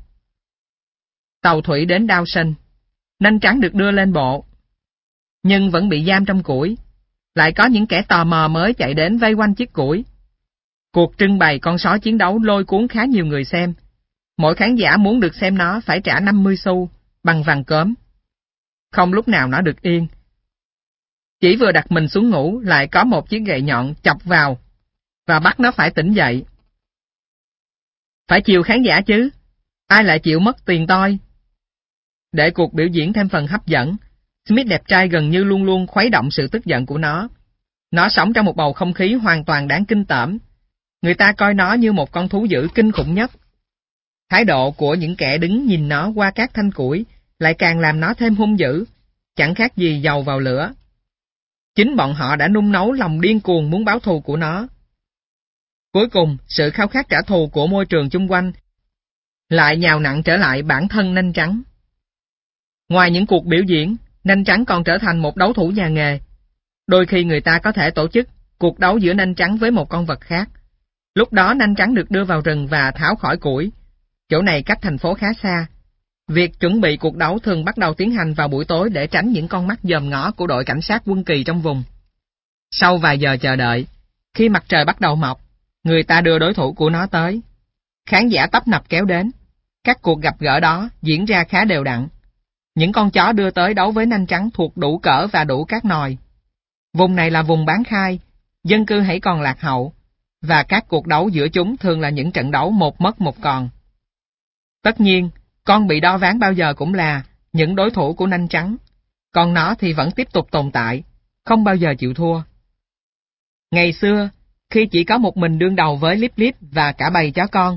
Tàu thủy đến Dawson, nanh trắng được đưa lên bộ, nhưng vẫn bị giam trong củi. Lại có những kẻ tò mò mới chạy đến vây quanh chiếc củi. Cuộc trưng bày con sói chiến đấu lôi cuốn khá nhiều người xem. Mỗi khán giả muốn được xem nó phải trả năm mươi xu, bằng vàng cớm. Không lúc nào nó được yên. Chỉ vừa đặt mình xuống ngủ lại có một chiếc gậy nhọn chọc vào, và bắt nó phải tỉnh dậy. Phải chiều khán giả chứ, ai lại chịu mất tiền toi. Để cuộc biểu diễn thêm phần hấp dẫn, Smith đẹp trai gần như luôn luôn khuấy động sự tức giận của nó. Nó sống trong một bầu không khí hoàn toàn đáng kinh tởm. Người ta coi nó như một con thú dữ kinh khủng nhất. Thái độ của những kẻ đứng nhìn nó qua các thanh củi lại càng làm nó thêm hung dữ, chẳng khác gì dầu vào lửa. Chính bọn họ đã nung nấu lòng điên cuồng muốn báo thù của nó. Cuối cùng, sự khao khát trả thù của môi trường chung quanh lại nhào nặng trở lại bản thân nanh trắng. Ngoài những cuộc biểu diễn, nanh trắng còn trở thành một đấu thủ nhà nghề. Đôi khi người ta có thể tổ chức cuộc đấu giữa nanh trắng với một con vật khác. Lúc đó nanh trắng được đưa vào rừng và tháo khỏi củi. Chỗ này cách thành phố khá xa. Việc chuẩn bị cuộc đấu thường bắt đầu tiến hành vào buổi tối để tránh những con mắt dòm ngó của đội cảnh sát quân kỳ trong vùng. Sau vài giờ chờ đợi, khi mặt trời bắt đầu mọc, người ta đưa đối thủ của nó tới. Khán giả tấp nập kéo đến. Các cuộc gặp gỡ đó diễn ra khá đều đặn. Những con chó đưa tới đấu với nanh trắng thuộc đủ cỡ và đủ các nòi. Vùng này là vùng bán khai, dân cư hãy còn lạc hậu, và các cuộc đấu giữa chúng thường là những trận đấu một mất một còn. Tất nhiên, con bị đo ván bao giờ cũng là những đối thủ của nanh trắng, còn nó thì vẫn tiếp tục tồn tại, không bao giờ chịu thua. Ngày xưa, khi chỉ có một mình đương đầu với Lip Lip và cả bầy chó con,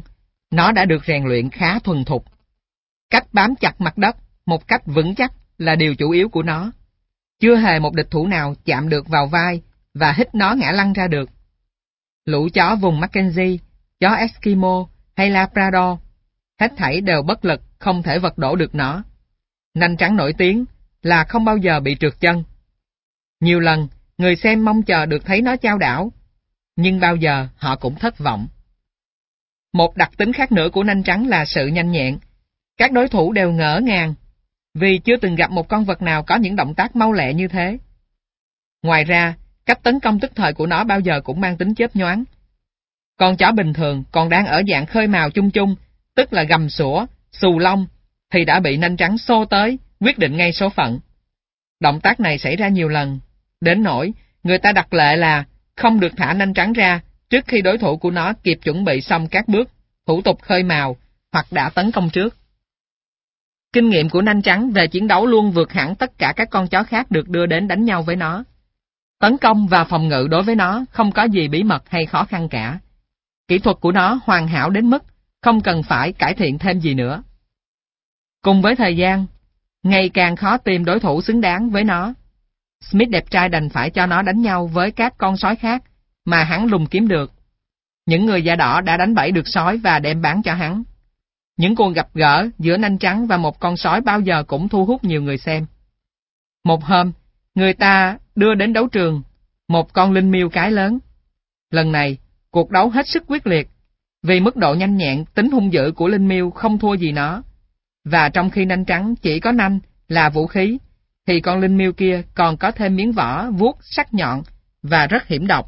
Nó đã được rèn luyện khá thuần thục. Cách bám chặt mặt đất một cách vững chắc là điều chủ yếu của nó. Chưa hề một địch thủ nào chạm được vào vai và hít nó ngã lăn ra được. Lũ chó vùng Mackenzie, chó Eskimo hay Labrador, hết thảy đều bất lực, không thể vật đổ được nó. Nanh trắng nổi tiếng là không bao giờ bị trượt chân. Nhiều lần, người xem mong chờ được thấy nó chao đảo, nhưng bao giờ họ cũng thất vọng. Một đặc tính khác nữa của nanh trắng là sự nhanh nhẹn. Các đối thủ đều ngỡ ngàng, vì chưa từng gặp một con vật nào có những động tác mau lẹ như thế. Ngoài ra, cách tấn công tức thời của nó bao giờ cũng mang tính chớp nhoáng. Con chó bình thường còn đang ở dạng khơi mào chung chung, tức là gầm sủa, xù lông, thì đã bị nanh trắng xô tới, quyết định ngay số phận. Động tác này xảy ra nhiều lần, đến nỗi người ta đặt lệ là không được thả nanh trắng ra trước khi đối thủ của nó kịp chuẩn bị xong các bước, thủ tục khơi mào, hoặc đã tấn công trước. Kinh nghiệm của nanh trắng về chiến đấu luôn vượt hẳn tất cả các con chó khác được đưa đến đánh nhau với nó. Tấn công và phòng ngự đối với nó không có gì bí mật hay khó khăn cả. Kỹ thuật của nó hoàn hảo đến mức không cần phải cải thiện thêm gì nữa. Cùng với thời gian, ngày càng khó tìm đối thủ xứng đáng với nó. Smith đẹp trai đành phải cho nó đánh nhau với các con sói khác mà hắn lùng kiếm được. Những người da đỏ đã đánh bẫy được sói và đem bán cho hắn. Những cuộc gặp gỡ giữa nanh trắng và một con sói bao giờ cũng thu hút nhiều người xem. Một hôm, người ta đưa đến đấu trường một con linh miêu cái lớn. Lần này, cuộc đấu hết sức quyết liệt, vì mức độ nhanh nhẹn, tính hung dữ của linh miêu không thua gì nó. Và trong khi nanh trắng chỉ có nanh là vũ khí, thì con linh miêu kia còn có thêm miếng vỏ vuốt sắc nhọn và rất hiểm độc.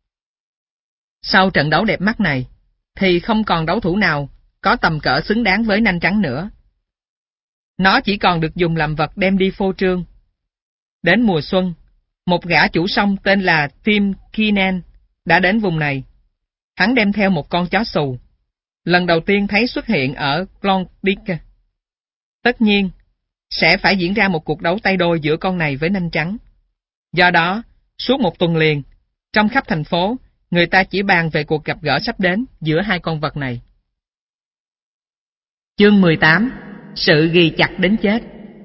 Sau trận đấu đẹp mắt này, thì không còn đấu thủ nào có tầm cỡ xứng đáng với nanh trắng nữa. Nó chỉ còn được dùng làm vật đem đi phô trương. Đến mùa xuân, một gã chủ sông tên là Tim Keenan đã đến vùng này. Hắn đem theo một con chó xù, lần đầu tiên thấy xuất hiện ở Klondike. Tất nhiên, sẽ phải diễn ra một cuộc đấu tay đôi giữa con này với nanh trắng. Do đó, suốt một tuần liền, trong khắp thành phố, người ta chỉ bàn về cuộc gặp gỡ sắp đến giữa hai con vật này. Chương mười tám. Sự ghi chặt đến chết.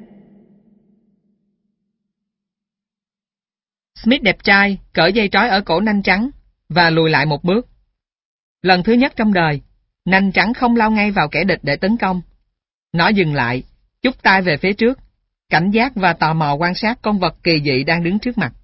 Smith đẹp trai cởi dây trói ở cổ nanh trắng và lùi lại một bước. Lần thứ nhất trong đời, nanh trắng không lao ngay vào kẻ địch để tấn công. Nó dừng lại, chúc tay về phía trước, cảnh giác và tò mò quan sát con vật kỳ dị đang đứng trước mặt.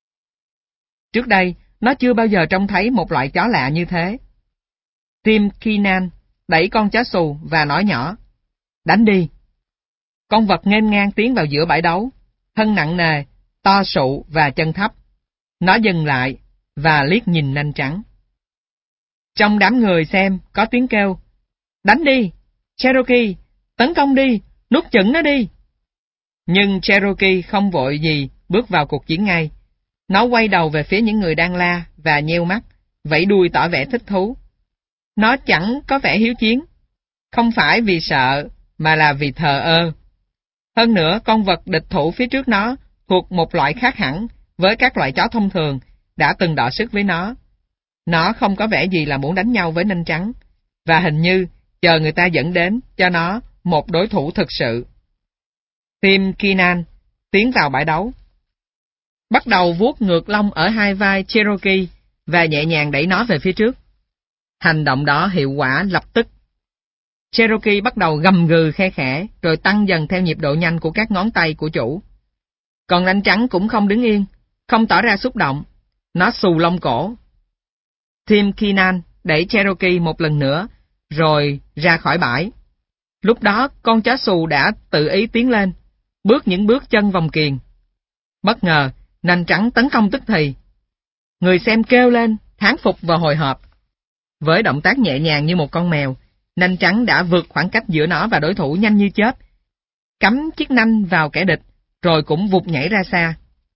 Trước đây, nó chưa bao giờ trông thấy một loại chó lạ như thế. Tim Keenan đẩy con chó xù và nói nhỏ, đánh đi. Con vật nghênh ngang tiến vào giữa bãi đấu, thân nặng nề, to sụ và chân thấp. Nó dừng lại và liếc nhìn nanh trắng. Trong đám người xem có tiếng kêu, đánh đi, Cherokee, tấn công đi, nuốt chửng nó đi. Nhưng Cherokee không vội gì bước vào cuộc chiến ngay. Nó quay đầu về phía những người đang la và nheo mắt, vẫy đuôi tỏ vẻ thích thú. Nó chẳng có vẻ hiếu chiến, không phải vì sợ mà là vì thờ ơ. Hơn nữa, con vật địch thủ phía trước nó thuộc một loại khác hẳn với các loại chó thông thường đã từng đọ sức với nó. Nó không có vẻ gì là muốn đánh nhau với nanh trắng, và hình như chờ người ta dẫn đến cho nó một đối thủ thực sự. Tim Keenan tiến vào bãi đấu, bắt đầu vuốt ngược lông ở hai vai Cherokee và nhẹ nhàng đẩy nó về phía trước. Hành động đó hiệu quả lập tức. Cherokee bắt đầu gầm gừ khe khẽ, rồi tăng dần theo nhịp độ nhanh của các ngón tay của chủ. Còn nanh trắng cũng không đứng yên, không tỏ ra xúc động. Nó xù lông cổ. Tim Keenan đẩy Cherokee một lần nữa, rồi ra khỏi bãi. Lúc đó, con chó xù đã tự ý tiến lên, bước những bước chân vòng kiềng. Bất ngờ, nanh trắng tấn công tức thì. Người xem kêu lên, thán phục và hồi hộp. Với động tác nhẹ nhàng như một con mèo, nanh trắng đã vượt khoảng cách giữa nó và đối thủ nhanh như chớp, cắm chiếc nanh vào kẻ địch, rồi cũng vụt nhảy ra xa.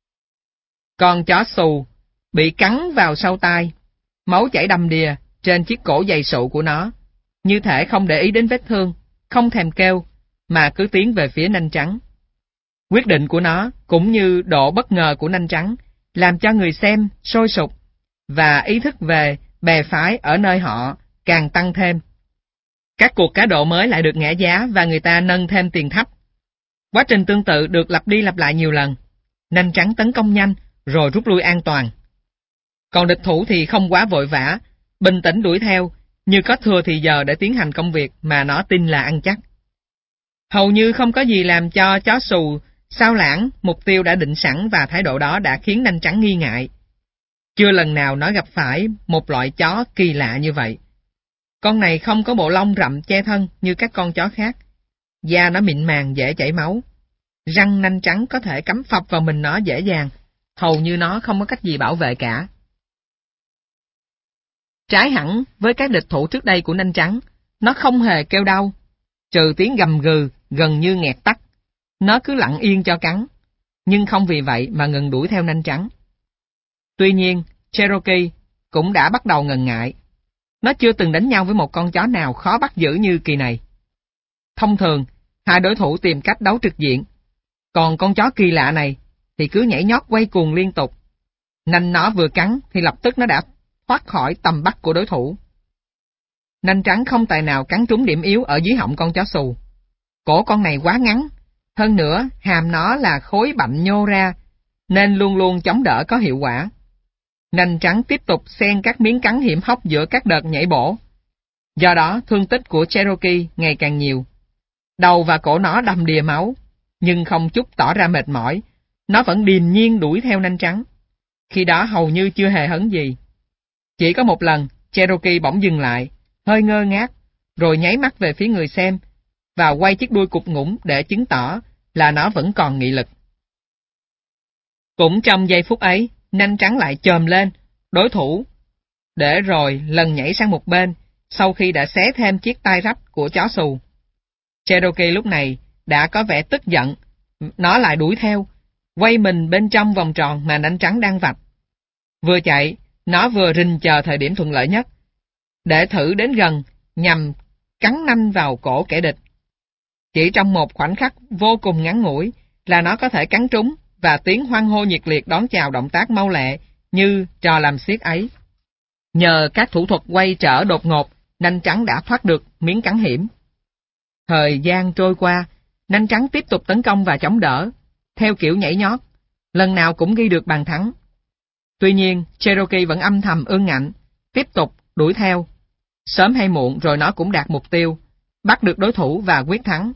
Con chó xù bị cắn vào sau tai, máu chảy đầm đìa trên chiếc cổ dày sụ của nó, như thể không để ý đến vết thương, không thèm kêu, mà cứ tiến về phía nanh trắng. Quyết định của nó, cũng như độ bất ngờ của nanh trắng, làm cho người xem sôi sục, và ý thức về bè phái ở nơi họ càng tăng thêm. Các cuộc cá độ mới lại được ngã giá và người ta nâng thêm tiền thấp. Quá trình tương tự được lặp đi lặp lại nhiều lần. Nanh trắng tấn công nhanh, rồi rút lui an toàn. Còn địch thủ thì không quá vội vã, bình tĩnh đuổi theo, như có thừa thì giờ để tiến hành công việc mà nó tin là ăn chắc. Hầu như không có gì làm cho chó xù sao lãng mục tiêu đã định sẵn, và thái độ đó đã khiến nanh trắng nghi ngại. Chưa lần nào nó gặp phải một loại chó kỳ lạ như vậy. Con này không có bộ lông rậm che thân như các con chó khác. Da nó mịn màng dễ chảy máu. Răng nanh trắng có thể cắm phập vào mình nó dễ dàng, hầu như nó không có cách gì bảo vệ cả. Trái hẳn với các địch thủ trước đây của nanh trắng, nó không hề kêu đau, trừ tiếng gầm gừ gần như nghẹt tắt. Nó cứ lặng yên cho cắn, nhưng không vì vậy mà ngừng đuổi theo nanh trắng. Tuy nhiên, Cherokee cũng đã bắt đầu ngần ngại. Nó chưa từng đánh nhau với một con chó nào khó bắt giữ như kỳ này. Thông thường, hai đối thủ tìm cách đấu trực diện, còn con chó kỳ lạ này thì cứ nhảy nhót quay cuồng liên tục. Nanh nó vừa cắn thì lập tức nó đã thoát khỏi tầm bắt của đối thủ. Nanh trắng không tài nào cắn trúng điểm yếu ở dưới họng con chó xù. Cổ con này quá ngắn, hơn nữa hàm nó là khối bặm nhô ra, nên luôn luôn chống đỡ có hiệu quả. Nanh trắng tiếp tục xen các miếng cắn hiểm hóc giữa các đợt nhảy bổ. Do đó, thương tích của Cherokee ngày càng nhiều. Đầu và cổ nó đầm đìa máu, nhưng không chút tỏ ra mệt mỏi, nó vẫn điềm nhiên đuổi theo nanh trắng. Khi đó hầu như chưa hề hấn gì. Chỉ có một lần, Cherokee bỗng dừng lại, hơi ngơ ngác, rồi nháy mắt về phía người xem, và quay chiếc đuôi cụp ngủn để chứng tỏ là nó vẫn còn nghị lực. Cũng trong giây phút ấy, nanh trắng lại chồm lên, đối thủ, để rồi lần nhảy sang một bên, sau khi đã xé thêm chiếc tai rắp của chó xù. Cherokee lúc này đã có vẻ tức giận, nó lại đuổi theo, quay mình bên trong vòng tròn mà nanh trắng đang vạch. Vừa chạy, nó vừa rình chờ thời điểm thuận lợi nhất, để thử đến gần, nhằm cắn nanh vào cổ kẻ địch. Chỉ trong một khoảnh khắc vô cùng ngắn ngủi là nó có thể cắn trúng, và tiếng hoan hô nhiệt liệt đón chào động tác mau lẹ như trò làm xiết ấy. Nhờ các thủ thuật quay trở đột ngột, nanh trắng đã thoát được miếng cắn hiểm. Thời gian trôi qua, nanh trắng tiếp tục tấn công và chống đỡ, theo kiểu nhảy nhót, lần nào cũng ghi được bàn thắng. Tuy nhiên, Cherokee vẫn âm thầm ương ngạnh, tiếp tục đuổi theo. Sớm hay muộn rồi nó cũng đạt mục tiêu, bắt được đối thủ và quyết thắng.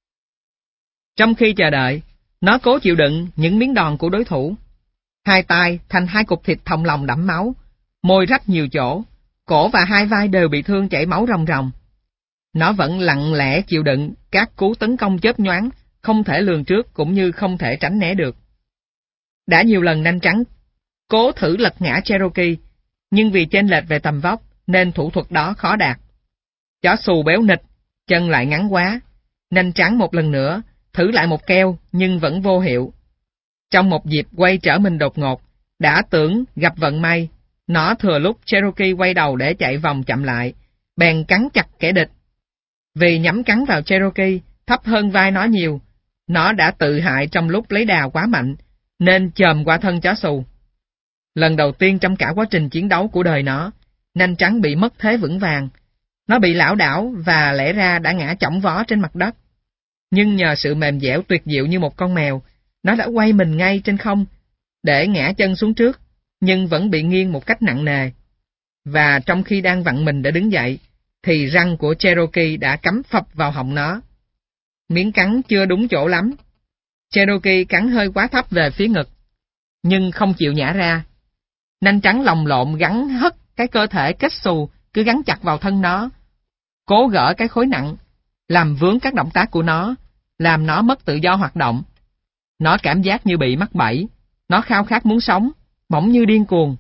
Trong khi chờ đợi, nó cố chịu đựng những miếng đòn của đối thủ. Hai tay thành hai cục thịt thòng lồng đẫm máu, môi rách nhiều chỗ, cổ và hai vai đều bị thương chảy máu ròng ròng. Nó vẫn lặng lẽ chịu đựng các cú tấn công chớp nhoáng, không thể lường trước cũng như không thể tránh né được. Đã nhiều lần nanh trắng cố thử lật ngã Cherokee, nhưng vì chênh lệch về tầm vóc nên thủ thuật đó khó đạt. Chó xù béo nịch, chân lại ngắn quá. Nanh trắng một lần nữa thử lại một keo nhưng vẫn vô hiệu. Trong một dịp quay trở mình đột ngột, đã tưởng gặp vận may, nó thừa lúc Cherokee quay đầu để chạy vòng chậm lại, bèn cắn chặt kẻ địch. Vì nhắm cắn vào Cherokee thấp hơn vai nó nhiều, nó đã tự hại trong lúc lấy đà quá mạnh, nên chồm qua thân chó xù. Lần đầu tiên trong cả quá trình chiến đấu của đời nó, nanh trắng bị mất thế vững vàng. Nó bị lảo đảo và lẽ ra đã ngã chỏng vó trên mặt đất. Nhưng nhờ sự mềm dẻo tuyệt diệu như một con mèo, nó đã quay mình ngay trên không, để ngã chân xuống trước, nhưng vẫn bị nghiêng một cách nặng nề. Và trong khi đang vặn mình để đứng dậy, thì răng của Cherokee đã cắm phập vào họng nó. Miếng cắn chưa đúng chỗ lắm. Cherokee cắn hơi quá thấp về phía ngực, nhưng không chịu nhả ra. Nanh trắng lồng lộn gắn hất cái cơ thể kết xù cứ gắn chặt vào thân nó, cố gỡ cái khối nặng, làm vướng các động tác của nó, làm nó mất tự do hoạt động. Nó cảm giác như bị mắc bẫy, nó khao khát muốn sống, bỗng như điên cuồng.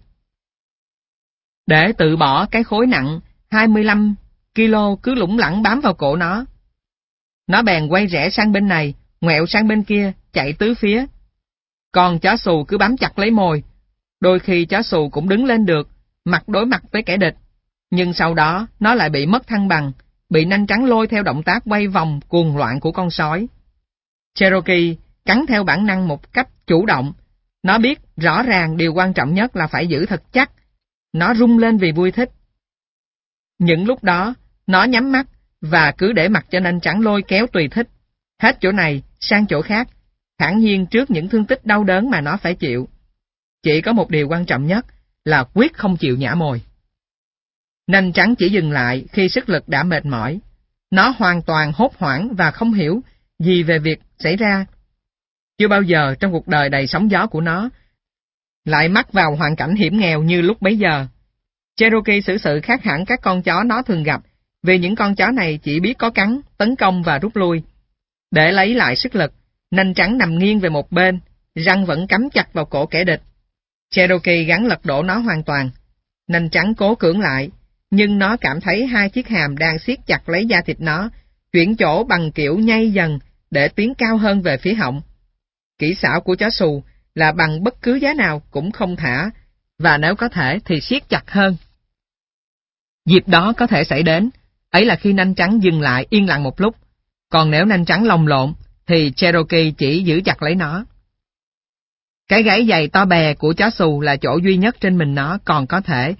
Để tự bỏ cái khối nặng hai mươi lăm ki lô cứ lủng lẳng bám vào cổ nó. Nó bèn quay rẽ sang bên này, ngoẹo sang bên kia, chạy tứ phía. Còn chó xù cứ bám chặt lấy mồi. Đôi khi chó xù cũng đứng lên được, mặt đối mặt với kẻ địch. Nhưng sau đó, nó lại bị mất thăng bằng, bị nanh trắng lôi theo động tác quay vòng cuồng loạn của con sói. Cherokee cắn theo bản năng một cách chủ động. Nó biết rõ ràng điều quan trọng nhất là phải giữ thật chắc. Nó rung lên vì vui thích. Những lúc đó, nó nhắm mắt và cứ để mặc cho nanh trắng lôi kéo tùy thích, hết chỗ này sang chỗ khác, thản nhiên trước những thương tích đau đớn mà nó phải chịu. Chỉ có một điều quan trọng nhất là quyết không chịu nhả mồi. Nanh trắng chỉ dừng lại khi sức lực đã mệt mỏi. Nó hoàn toàn hốt hoảng và không hiểu gì về việc xảy ra. Chưa bao giờ trong cuộc đời đầy sóng gió của nó lại mắc vào hoàn cảnh hiểm nghèo như lúc bấy giờ. Cherokee xử sự khác hẳn các con chó nó thường gặp, vì những con chó này chỉ biết có cắn, tấn công và rút lui. Để lấy lại sức lực, nanh trắng nằm nghiêng về một bên, răng vẫn cắm chặt vào cổ kẻ địch. Cherokee gắng lật đổ nó hoàn toàn. Nanh trắng cố cưỡng lại, nhưng nó cảm thấy hai chiếc hàm đang siết chặt lấy da thịt nó, chuyển chỗ bằng kiểu nhây dần để tiến cao hơn về phía họng. Kỹ xảo của chó xù là bằng bất cứ giá nào cũng không thả, và nếu có thể thì siết chặt hơn. Dịp đó có thể xảy đến, ấy là khi nanh trắng dừng lại yên lặng một lúc, còn nếu nanh trắng lồng lộn thì Cherokee chỉ giữ chặt lấy nó. Cái gáy dày to bè của chó xù là chỗ duy nhất trên mình nó còn có thể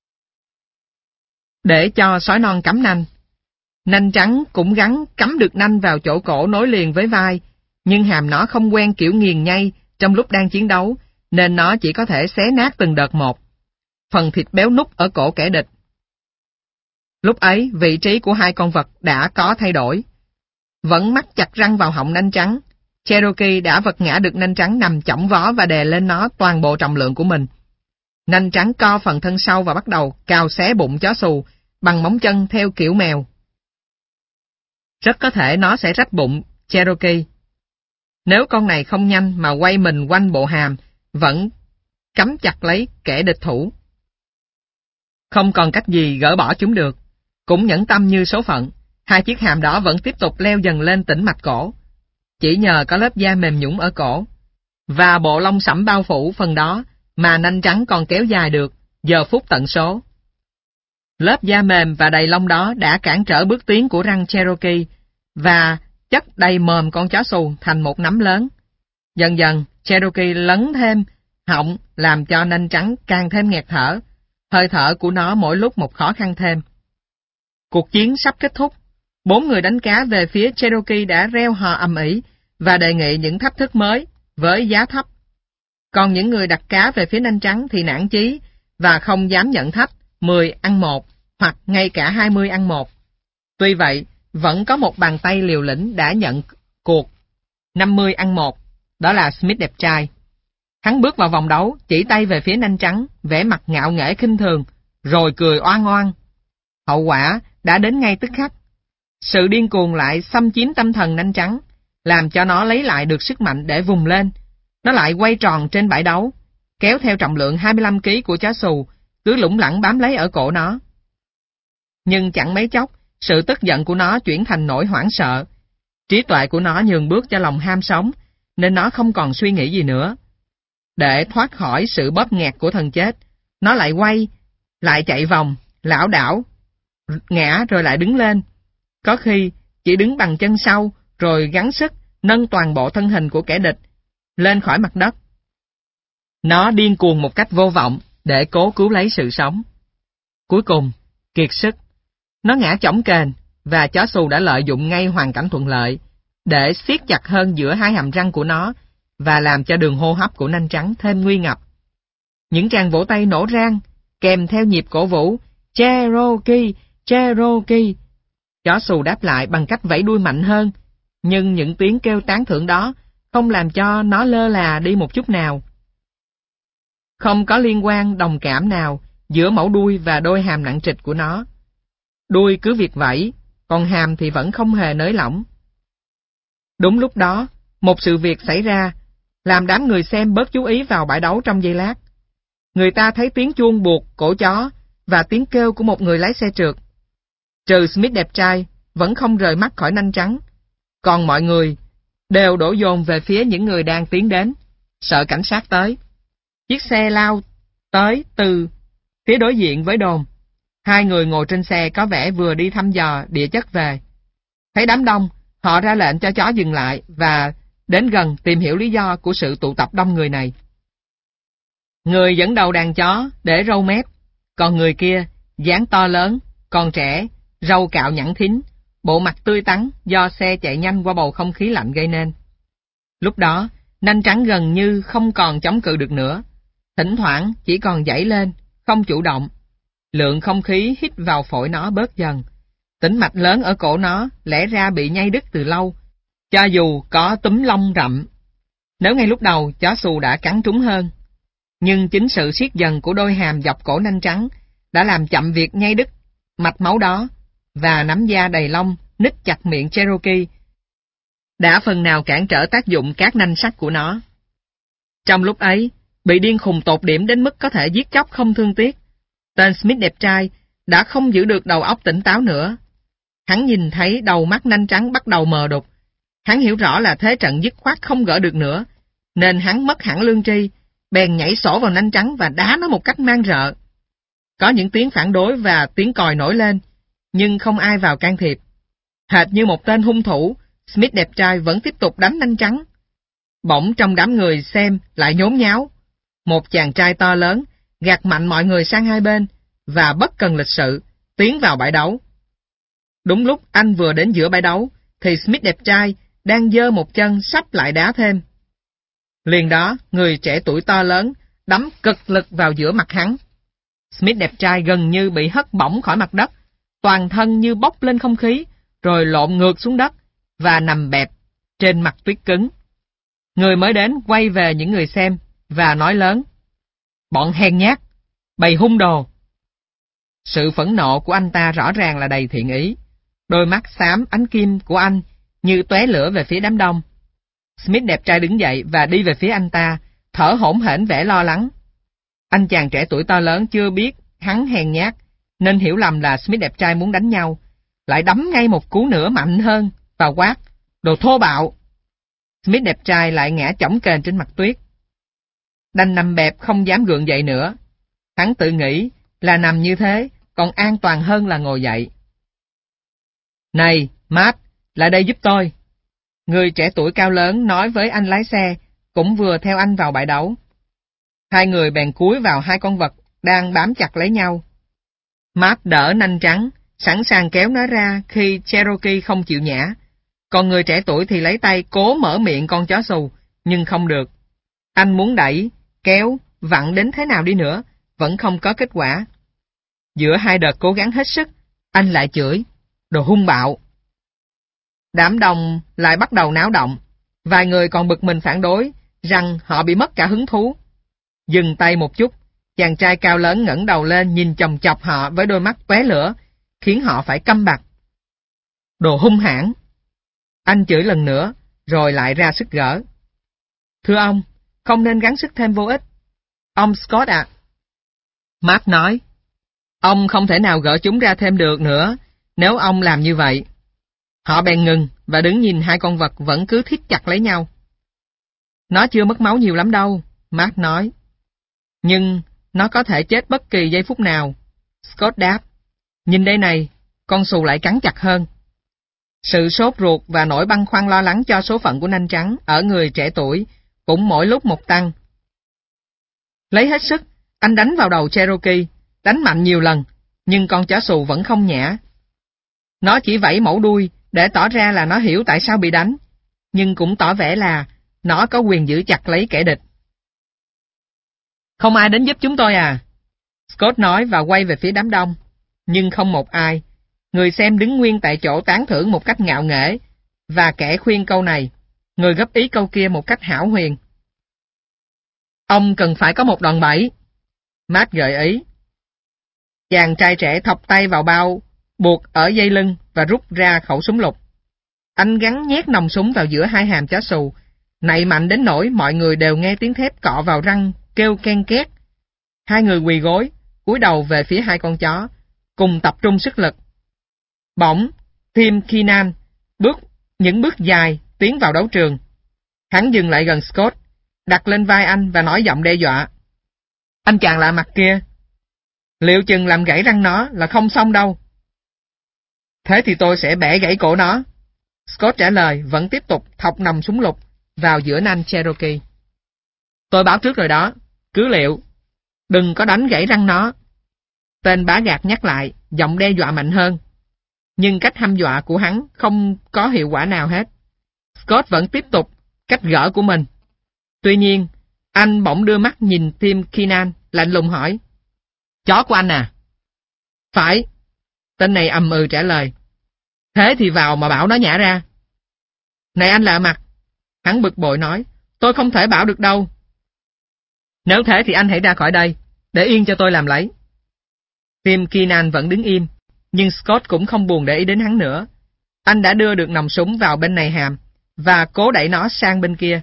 để cho sói non cắm nanh. Nanh trắng cũng gắng cắm được nanh vào chỗ cổ nối liền với vai, nhưng hàm nó không quen kiểu nghiền nhây trong lúc đang chiến đấu, nên nó chỉ có thể xé nát từng đợt một. Phần thịt béo núc ở cổ kẻ địch. Lúc ấy, vị trí của hai con vật đã có thay đổi. Vẫn mắc chặt răng vào họng nanh trắng, Cherokee đã vật ngã được nanh trắng nằm chỏng vó và đè lên nó toàn bộ trọng lượng của mình. Nanh trắng co phần thân sau và bắt đầu cào xé bụng chó xù bằng móng chân theo kiểu mèo. Rất có thể nó sẽ rách bụng Cherokee. Nếu con này không nhanh mà quay mình quanh bộ hàm, vẫn cắm chặt lấy kẻ địch thủ. Không còn cách gì gỡ bỏ chúng được. Cũng nhẫn tâm như số phận, hai chiếc hàm đó vẫn tiếp tục leo dần lên tĩnh mạch cổ. Chỉ nhờ có lớp da mềm nhũn ở cổ, và bộ lông sẫm bao phủ phần đó, mà nanh trắng còn kéo dài được, giờ phút tận số. Lớp da mềm và đầy lông đó đã cản trở bước tiến của răng Cherokee, và chất đầy mồm con chó xù thành một nắm lớn. Dần dần, Cherokee lấn thêm họng làm cho nanh trắng càng thêm nghẹt thở, hơi thở của nó mỗi lúc một khó khăn thêm. Cuộc chiến sắp kết thúc, bốn người đánh cá về phía Cherokee đã reo hò ầm ĩ và đề nghị những thách thức mới với giá thấp. Còn những người đặt cá về phía nanh trắng thì nản chí và không dám nhận thách mười ăn một hoặc ngay cả hai mươi ăn một. Tuy vậy, vẫn có một bàn tay liều lĩnh đã nhận cuộc năm mươi ăn một, đó là Smith đẹp trai. Hắn bước vào vòng đấu, chỉ tay về phía nanh trắng, vẻ mặt ngạo nghễ khinh thường, rồi cười oan oan. Hậu quả đã đến ngay tức khắc. Sự điên cuồng lại xâm chiếm tâm thần nanh trắng, làm cho nó lấy lại được sức mạnh để vùng lên. Nó lại quay tròn trên bãi đấu, kéo theo trọng lượng hai mươi lăm ki lô gam của chó xù, cứ lủng lẳng bám lấy ở cổ nó. Nhưng chẳng mấy chốc, sự tức giận của nó chuyển thành nỗi hoảng sợ. Trí tuệ của nó nhường bước cho lòng ham sống, nên nó không còn suy nghĩ gì nữa. Để thoát khỏi sự bóp nghẹt của thần chết, nó lại quay, lại chạy vòng, lảo đảo, ngã rồi lại đứng lên. Có khi chỉ đứng bằng chân sau, rồi gắng sức nâng toàn bộ thân hình của kẻ địch lên khỏi mặt đất. Nó điên cuồng một cách vô vọng để cố cứu lấy sự sống. Cuối cùng, kiệt sức, nó ngã chỏng kềnh, và chó xù đã lợi dụng ngay hoàn cảnh thuận lợi để siết chặt hơn giữa hai hàm răng của nó và làm cho đường hô hấp của nanh trắng thêm nguy ngập. Những tràng vỗ tay nổ rang, kèm theo nhịp cổ vũ Cherokee, Cherokee. Chó xù đáp lại bằng cách vẫy đuôi mạnh hơn, nhưng những tiếng kêu tán thưởng đó không làm cho nó lơ là đi một chút nào. Không có liên quan đồng cảm nào giữa mẩu đuôi và đôi hàm nặng trịch của nó. Đuôi cứ việc vẫy, còn hàm thì vẫn không hề nới lỏng. Đúng lúc đó, một sự việc xảy ra, làm đám người xem bớt chú ý vào bãi đấu trong giây lát. Người ta thấy tiếng chuông buộc cổ chó và tiếng kêu của một người lái xe trượt. Trừ Smith đẹp trai vẫn không rời mắt khỏi nanh trắng, còn mọi người đều đổ dồn về phía những người đang tiến đến, sợ cảnh sát tới. Chiếc xe lao tới từ phía đối diện với đồn. Hai người ngồi trên xe có vẻ vừa đi thăm dò địa chất về. Thấy đám đông, họ ra lệnh cho chó dừng lại và đến gần tìm hiểu lý do của sự tụ tập đông người này. Người dẫn đầu đàn chó để râu mép, còn người kia dáng to lớn, còn trẻ, râu cạo nhẵn thính, bộ mặt tươi tắn do xe chạy nhanh qua bầu không khí lạnh gây nên. Lúc đó, nanh trắng gần như không còn chống cự được nữa. Thỉnh thoảng chỉ còn giãy lên, không chủ động. Lượng không khí hít vào phổi nó bớt dần. Tĩnh mạch lớn ở cổ nó lẽ ra bị nhây đứt từ lâu, cho dù có túm lông rậm. Nếu ngay lúc đầu chó xù đã cắn trúng hơn. Nhưng chính sự siết dần của đôi hàm dọc cổ nanh trắng đã làm chậm việc nhây đứt mạch máu đó, và nắm da đầy lông nít chặt miệng Cherokee đã phần nào cản trở tác dụng các nanh sắc của nó. Trong lúc ấy, bị điên khùng tột điểm đến mức có thể giết chóc không thương tiếc, tên Smith đẹp trai đã không giữ được đầu óc tỉnh táo nữa. Hắn nhìn thấy đầu mắt nanh trắng bắt đầu mờ đục. Hắn hiểu rõ là thế trận dứt khoát không gỡ được nữa, nên hắn mất hẳn lương tri, bèn nhảy sổ vào nanh trắng và đá nó một cách man rợ. Có những tiếng phản đối và tiếng còi nổi lên, nhưng không ai vào can thiệp. Hệt như một tên hung thủ, Smith đẹp trai vẫn tiếp tục đánh nanh trắng. Bỗng trong đám người xem lại nhốn nháo. Một chàng trai to lớn, gạt mạnh mọi người sang hai bên, và bất cần lịch sự, tiến vào bãi đấu. Đúng lúc anh vừa đến giữa bãi đấu, thì Smith đẹp trai đang giơ một chân sắp lại đá thêm. Liền đó, người trẻ tuổi to lớn, đấm cực lực vào giữa mặt hắn. Smith đẹp trai gần như bị hất bổng khỏi mặt đất, toàn thân như bốc lên không khí, rồi lộn ngược xuống đất, và nằm bẹp trên mặt tuyết cứng. Người mới đến quay về những người xem, và nói lớn: "Bọn hèn nhát, bầy hung đồ." Sự phẫn nộ của anh ta rõ ràng là đầy thiện ý. Đôi mắt xám ánh kim của anh như tóe lửa về phía đám đông. Smith đẹp trai đứng dậy và đi về phía anh ta, thở hổn hển vẻ lo lắng. Anh chàng trẻ tuổi to lớn chưa biết hắn hèn nhát, nên hiểu lầm là Smith đẹp trai muốn đánh nhau, lại đấm ngay một cú nữa mạnh hơn và quát: "Đồ thô bạo!" Smith đẹp trai lại ngã chỏng kềnh trên mặt tuyết. Đành nằm bẹp không dám gượng dậy nữa. Hắn tự nghĩ là nằm như thế còn an toàn hơn là ngồi dậy. "Này, Matt, lại đây giúp tôi." Người trẻ tuổi cao lớn nói với anh lái xe, cũng vừa theo anh vào bãi đấu. Hai người bèn cúi vào hai con vật đang bám chặt lấy nhau. Matt đỡ nanh trắng, sẵn sàng kéo nó ra khi Cherokee không chịu nhả. Còn người trẻ tuổi thì lấy tay cố mở miệng con chó xù, nhưng không được. Anh muốn đẩy, kéo, vặn đến thế nào đi nữa, vẫn không có kết quả. Giữa hai đợt cố gắng hết sức, anh lại chửi: "Đồ hung bạo!" Đám đông lại bắt đầu náo động. Vài người còn bực mình phản đối rằng họ bị mất cả hứng thú. Dừng tay một chút, chàng trai cao lớn ngẩng đầu lên nhìn chòng chọc họ với đôi mắt tóe lửa, khiến họ phải câm bặt. "Đồ hung hãn!" Anh chửi lần nữa, rồi lại ra sức gỡ. "Thưa ông, không nên gắng sức thêm vô ích." "Ông Scott ạ." Matt nói, "Ông không thể nào gỡ chúng ra thêm được nữa nếu ông làm như vậy." Họ bèn ngừng và đứng nhìn hai con vật vẫn cứ thít chặt lấy nhau. "Nó chưa mất máu nhiều lắm đâu," Matt nói. "Nhưng nó có thể chết bất kỳ giây phút nào," Scott đáp. "Nhìn đây này, con xù lại cắn chặt hơn." Sự sốt ruột và nỗi băn khoăn lo lắng cho số phận của nanh trắng ở người trẻ tuổi cũng mỗi lúc một tăng. Lấy hết sức, anh đánh vào đầu Cherokee, đánh mạnh nhiều lần, nhưng con chó xù vẫn không nhả. Nó chỉ vẫy mẩu đuôi để tỏ ra là nó hiểu tại sao bị đánh, nhưng cũng tỏ vẻ là nó có quyền giữ chặt lấy kẻ địch. "Không ai đến giúp chúng tôi à?" Scott nói và quay về phía đám đông, nhưng không một ai. Người xem đứng nguyên tại chỗ tán thưởng một cách ngạo nghễ, và kẻ khuyên câu này, người góp ý câu kia một cách hão huyền. "Ông cần phải có một đòn bẩy," Matt gợi ý. Chàng trai trẻ thọc tay vào bao buộc ở dây lưng và rút ra khẩu súng lục. Anh gắn nhét nòng súng vào giữa hai hàm chó xù, nạy mạnh đến nỗi mọi người đều nghe tiếng thép cọ vào răng kêu ken két. Hai người quỳ gối, cúi đầu về phía hai con chó, cùng tập trung sức lực. Bỗng, Tim Keenan bước những bước dài tiến vào đấu trường. Hắn dừng lại gần Scott, đặt lên vai anh và nói giọng đe dọa: "Anh chàng lạ mặt kia, liệu chừng làm gãy răng nó là không xong đâu." "Thế thì tôi sẽ bẻ gãy cổ nó," Scott trả lời, vẫn tiếp tục thọc nòng súng lục vào giữa nanh Cherokee. "Tôi báo trước rồi đó, cứ liệu, đừng có đánh gãy răng nó." Tên bá gạt nhắc lại, giọng đe dọa mạnh hơn. nhưng cách hăm dọa của hắn không có hiệu quả nào hết. Scott vẫn tiếp tục cách gỡ của mình. Tuy nhiên, anh bỗng đưa mắt nhìn Tim Keenan, lạnh lùng hỏi. Chó của anh à? Phải. Tên này ầm ừ trả lời. Thế thì vào mà bảo nó nhả ra. Này anh lạ mặt. Hắn bực bội nói. Tôi không thể bảo được đâu. Nếu thế thì anh hãy ra khỏi đây, để yên cho tôi làm lấy. Tim Keenan vẫn đứng im, nhưng Scott cũng không buồn để ý đến hắn nữa. Anh đã đưa được nòng súng vào bên này hàm, và cố đẩy nó sang bên kia.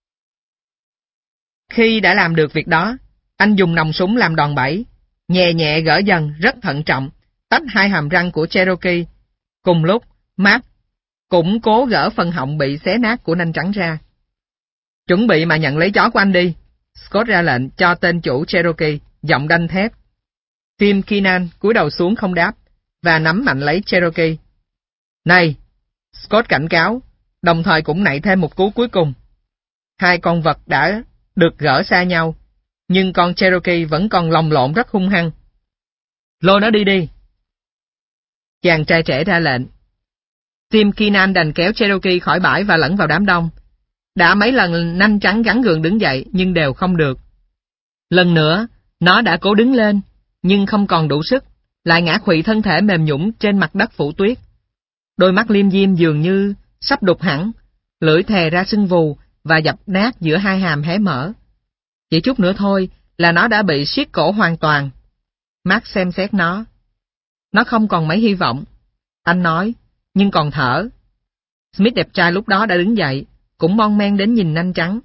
Khi đã làm được việc đó, anh dùng nòng súng làm đòn bẩy, nhẹ nhẹ gỡ dần rất thận trọng, tách hai hàm răng của Cherokee. Cùng lúc, Mark cũng cố gỡ phần họng bị xé nát của nanh trắng ra. Chuẩn bị mà nhận lấy chó của anh đi. Scott ra lệnh cho tên chủ Cherokee, giọng đanh thép. Tim Keenan cúi đầu xuống không đáp, và nắm mạnh lấy Cherokee. Này! Scott cảnh cáo, đồng thời cũng nạy thêm một cú cuối cùng. Hai con vật đã được gỡ xa nhau, nhưng con Cherokee vẫn còn lồng lộn rất hung hăng. Lôi nó đi đi. Chàng trai trẻ ra lệnh. Tim Keenan đành kéo Cherokee khỏi bãi và lẫn vào đám đông. Đã mấy lần nanh trắng gắn gượng đứng dậy nhưng đều không được. Lần nữa, nó đã cố đứng lên, nhưng không còn đủ sức, lại ngã khuỵu thân thể mềm nhũn trên mặt đất phủ tuyết. Đôi mắt liêm diêm dường như sắp đục hẳn, lưỡi thè ra sưng vù và dập nát giữa hai hàm hé mở. Chỉ chút nữa thôi là nó đã bị siết cổ hoàn toàn. Mark xem xét nó. Nó không còn mấy hy vọng. Anh nói, nhưng còn thở. Smith đẹp trai lúc đó đã đứng dậy, cũng mon men đến nhìn nanh trắng.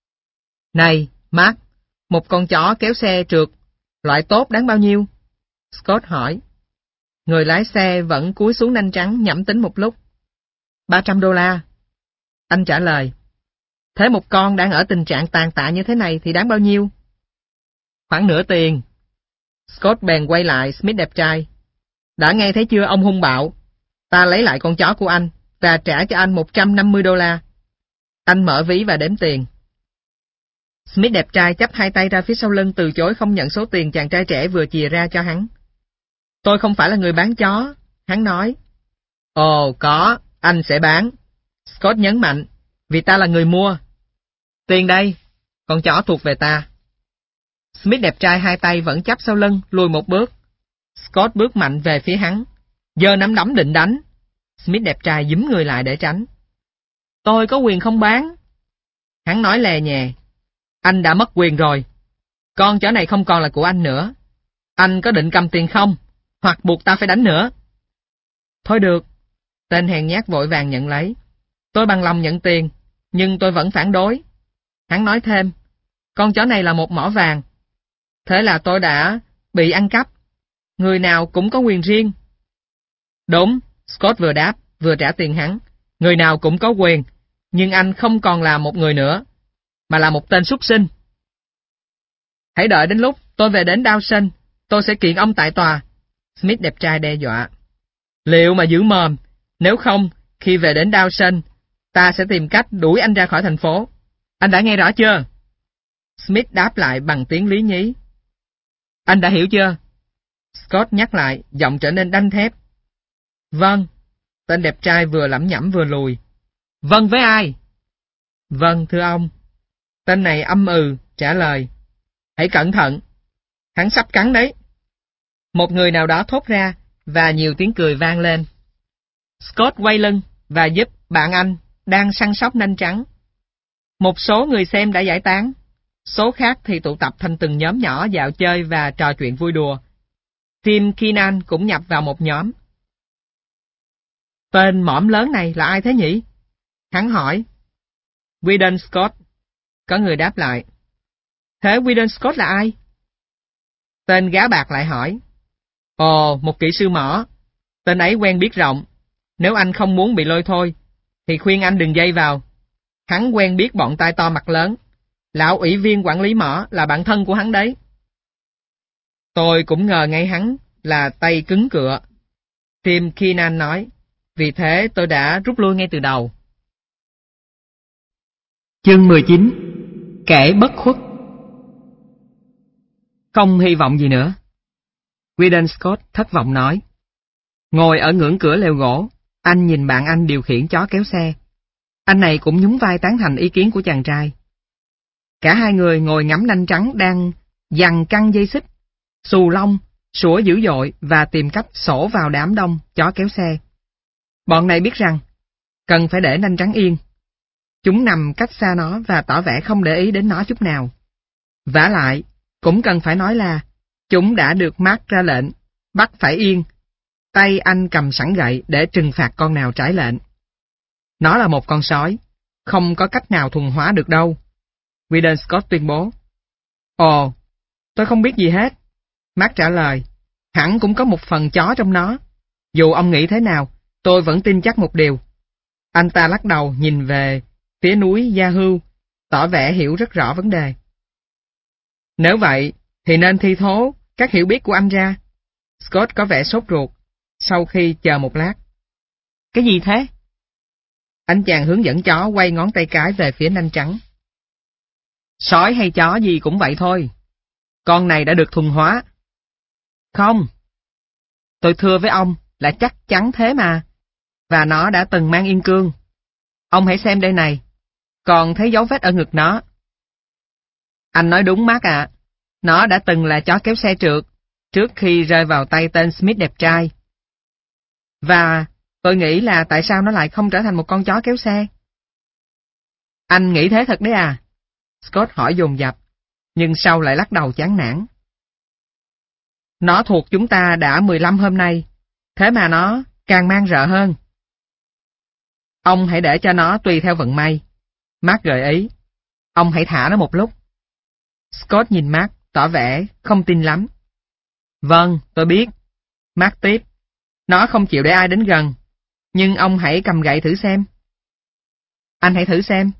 Này, Mark, một con chó kéo xe trượt, loại tốt đáng bao nhiêu? Scott hỏi. Người lái xe vẫn cúi xuống nanh trắng nhẩm tính một lúc. ba trăm đô la. Anh trả lời. Thế một con đang ở tình trạng tàn tạ như thế này thì đáng bao nhiêu? Khoảng nửa tiền. Scott bèn quay lại Smith đẹp trai. Đã nghe thấy chưa ông hung bạo? Ta lấy lại con chó của anh và trả cho anh một trăm năm mươi đô la. Anh mở ví và đếm tiền. Smith đẹp trai chắp hai tay ra phía sau lưng từ chối không nhận số tiền chàng trai trẻ vừa chìa ra cho hắn. Tôi không phải là người bán chó, hắn nói. Ồ, có, anh sẽ bán. Scott nhấn mạnh, vì ta là người mua. Tiền đây, con chó thuộc về ta. Smith đẹp trai hai tay vẫn chắp sau lưng, lùi một bước. Scott bước mạnh về phía hắn, giơ nắm đấm định đánh. Smith đẹp trai giúm người lại để tránh. Tôi có quyền không bán. Hắn nói lè nhè. Anh đã mất quyền rồi. Con chó này không còn là của anh nữa. Anh có định cầm tiền không? Hoặc buộc ta phải đánh nữa? Thôi được. Tên hèn nhát vội vàng nhận lấy. Tôi bằng lòng nhận tiền, nhưng tôi vẫn phản đối. Hắn nói thêm. Con chó này là một mỏ vàng. Thế là tôi đã bị ăn cắp. Người nào cũng có quyền riêng. Đúng, Scott vừa đáp, vừa trả tiền hắn. Người nào cũng có quyền, nhưng anh không còn là một người nữa, mà là một tên súc sinh. Hãy đợi đến lúc tôi về đến Dawson, tôi sẽ kiện ông tại tòa. Smith đẹp trai đe dọa. Liệu mà giữ mồm, nếu không, khi về đến Dawson, ta sẽ tìm cách đuổi anh ra khỏi thành phố. Anh đã nghe rõ chưa? Smith đáp lại bằng tiếng lý nhí. Anh đã hiểu chưa? Scott nhắc lại, giọng trở nên đanh thép. Vâng. Tên đẹp trai vừa lẩm nhẩm vừa lùi. Vâng với ai? Vâng, thưa ông. Tên này âm ừ, trả lời. Hãy cẩn thận. Hắn sắp cắn đấy. Một người nào đó thốt ra, và nhiều tiếng cười vang lên. Scott quay lưng, và giúp bạn anh, đang săn sóc nanh trắng. Một số người xem đã giải tán. Số khác thì tụ tập thành từng nhóm nhỏ dạo chơi và trò chuyện vui đùa. Tim Keenan cũng nhập vào một nhóm. Tên mõm lớn này là ai thế nhỉ? Hắn hỏi. Weedon Scott. Có người đáp lại. Thế Weedon Scott là ai? Tên gá bạc lại hỏi. Ồ, một kỹ sư mỏ. Tên ấy quen biết rộng. Nếu anh không muốn bị lôi thôi, thì khuyên anh đừng dây vào. Hắn quen biết bọn tai to mặt lớn. Lão ủy viên quản lý mỏ là bạn thân của hắn đấy. Tôi cũng ngờ ngay hắn là tay cứng cựa. Tim Keenan nói. Vì thế tôi đã rút lui ngay từ đầu. Chương mười chín. Kẻ bất khuất. Không hy vọng gì nữa. Weedon Scott thất vọng nói. Ngồi ở ngưỡng cửa lều gỗ, anh nhìn bạn anh điều khiển chó kéo xe. Anh này cũng nhún vai tán thành ý kiến của chàng trai. Cả hai người ngồi ngắm nanh trắng đang giằng căng dây xích, xù lông, sủa dữ dội và tìm cách xổ vào đám đông chó kéo xe. Bọn này biết rằng, cần phải để nanh trắng yên. Chúng nằm cách xa nó và tỏ vẻ không để ý đến nó chút nào. Vả lại, cũng cần phải nói là, chúng đã được Mark ra lệnh, bắt phải yên. Tay anh cầm sẵn gậy để trừng phạt con nào trái lệnh. Nó là một con sói, không có cách nào thuần hóa được đâu. Weedon Scott tuyên bố. Ồ, tôi không biết gì hết. Mark trả lời, hẳn cũng có một phần chó trong nó. Dù ông nghĩ thế nào, tôi vẫn tin chắc một điều. Anh ta lắc đầu nhìn về phía núi Yahoo, tỏ vẻ hiểu rất rõ vấn đề. Nếu vậy, thì nên thi thố các hiểu biết của anh ra. Scott có vẻ sốt ruột, sau khi chờ một lát. Cái gì thế? Anh chàng hướng dẫn chó quay ngón tay cái về phía nanh trắng. Sói hay chó gì cũng vậy thôi. Con này đã được thuần hóa. Không. Tôi thưa với ông là chắc chắn thế mà. Và nó đã từng mang yên cương. Ông hãy xem đây này. Còn thấy dấu vết ở ngực nó. Anh nói đúng Mark ạ. Nó đã từng là chó kéo xe trượt, trước khi rơi vào tay tên Smith đẹp trai. Và tôi nghĩ là tại sao nó lại không trở thành một con chó kéo xe? Anh nghĩ thế thật đấy à? Scott hỏi dồn dập, nhưng sau lại lắc đầu chán nản. Nó thuộc chúng ta đã mười lăm hôm nay, thế mà nó càng mang rợ hơn. Ông hãy để cho nó tùy theo vận may. Mark gợi ý. Ông hãy thả nó một lúc. Scott nhìn Mark, tỏ vẻ không tin lắm. Vâng, tôi biết. Mark tiếp. Nó không chịu để ai đến gần. Nhưng ông hãy cầm gậy thử xem. Anh hãy thử xem.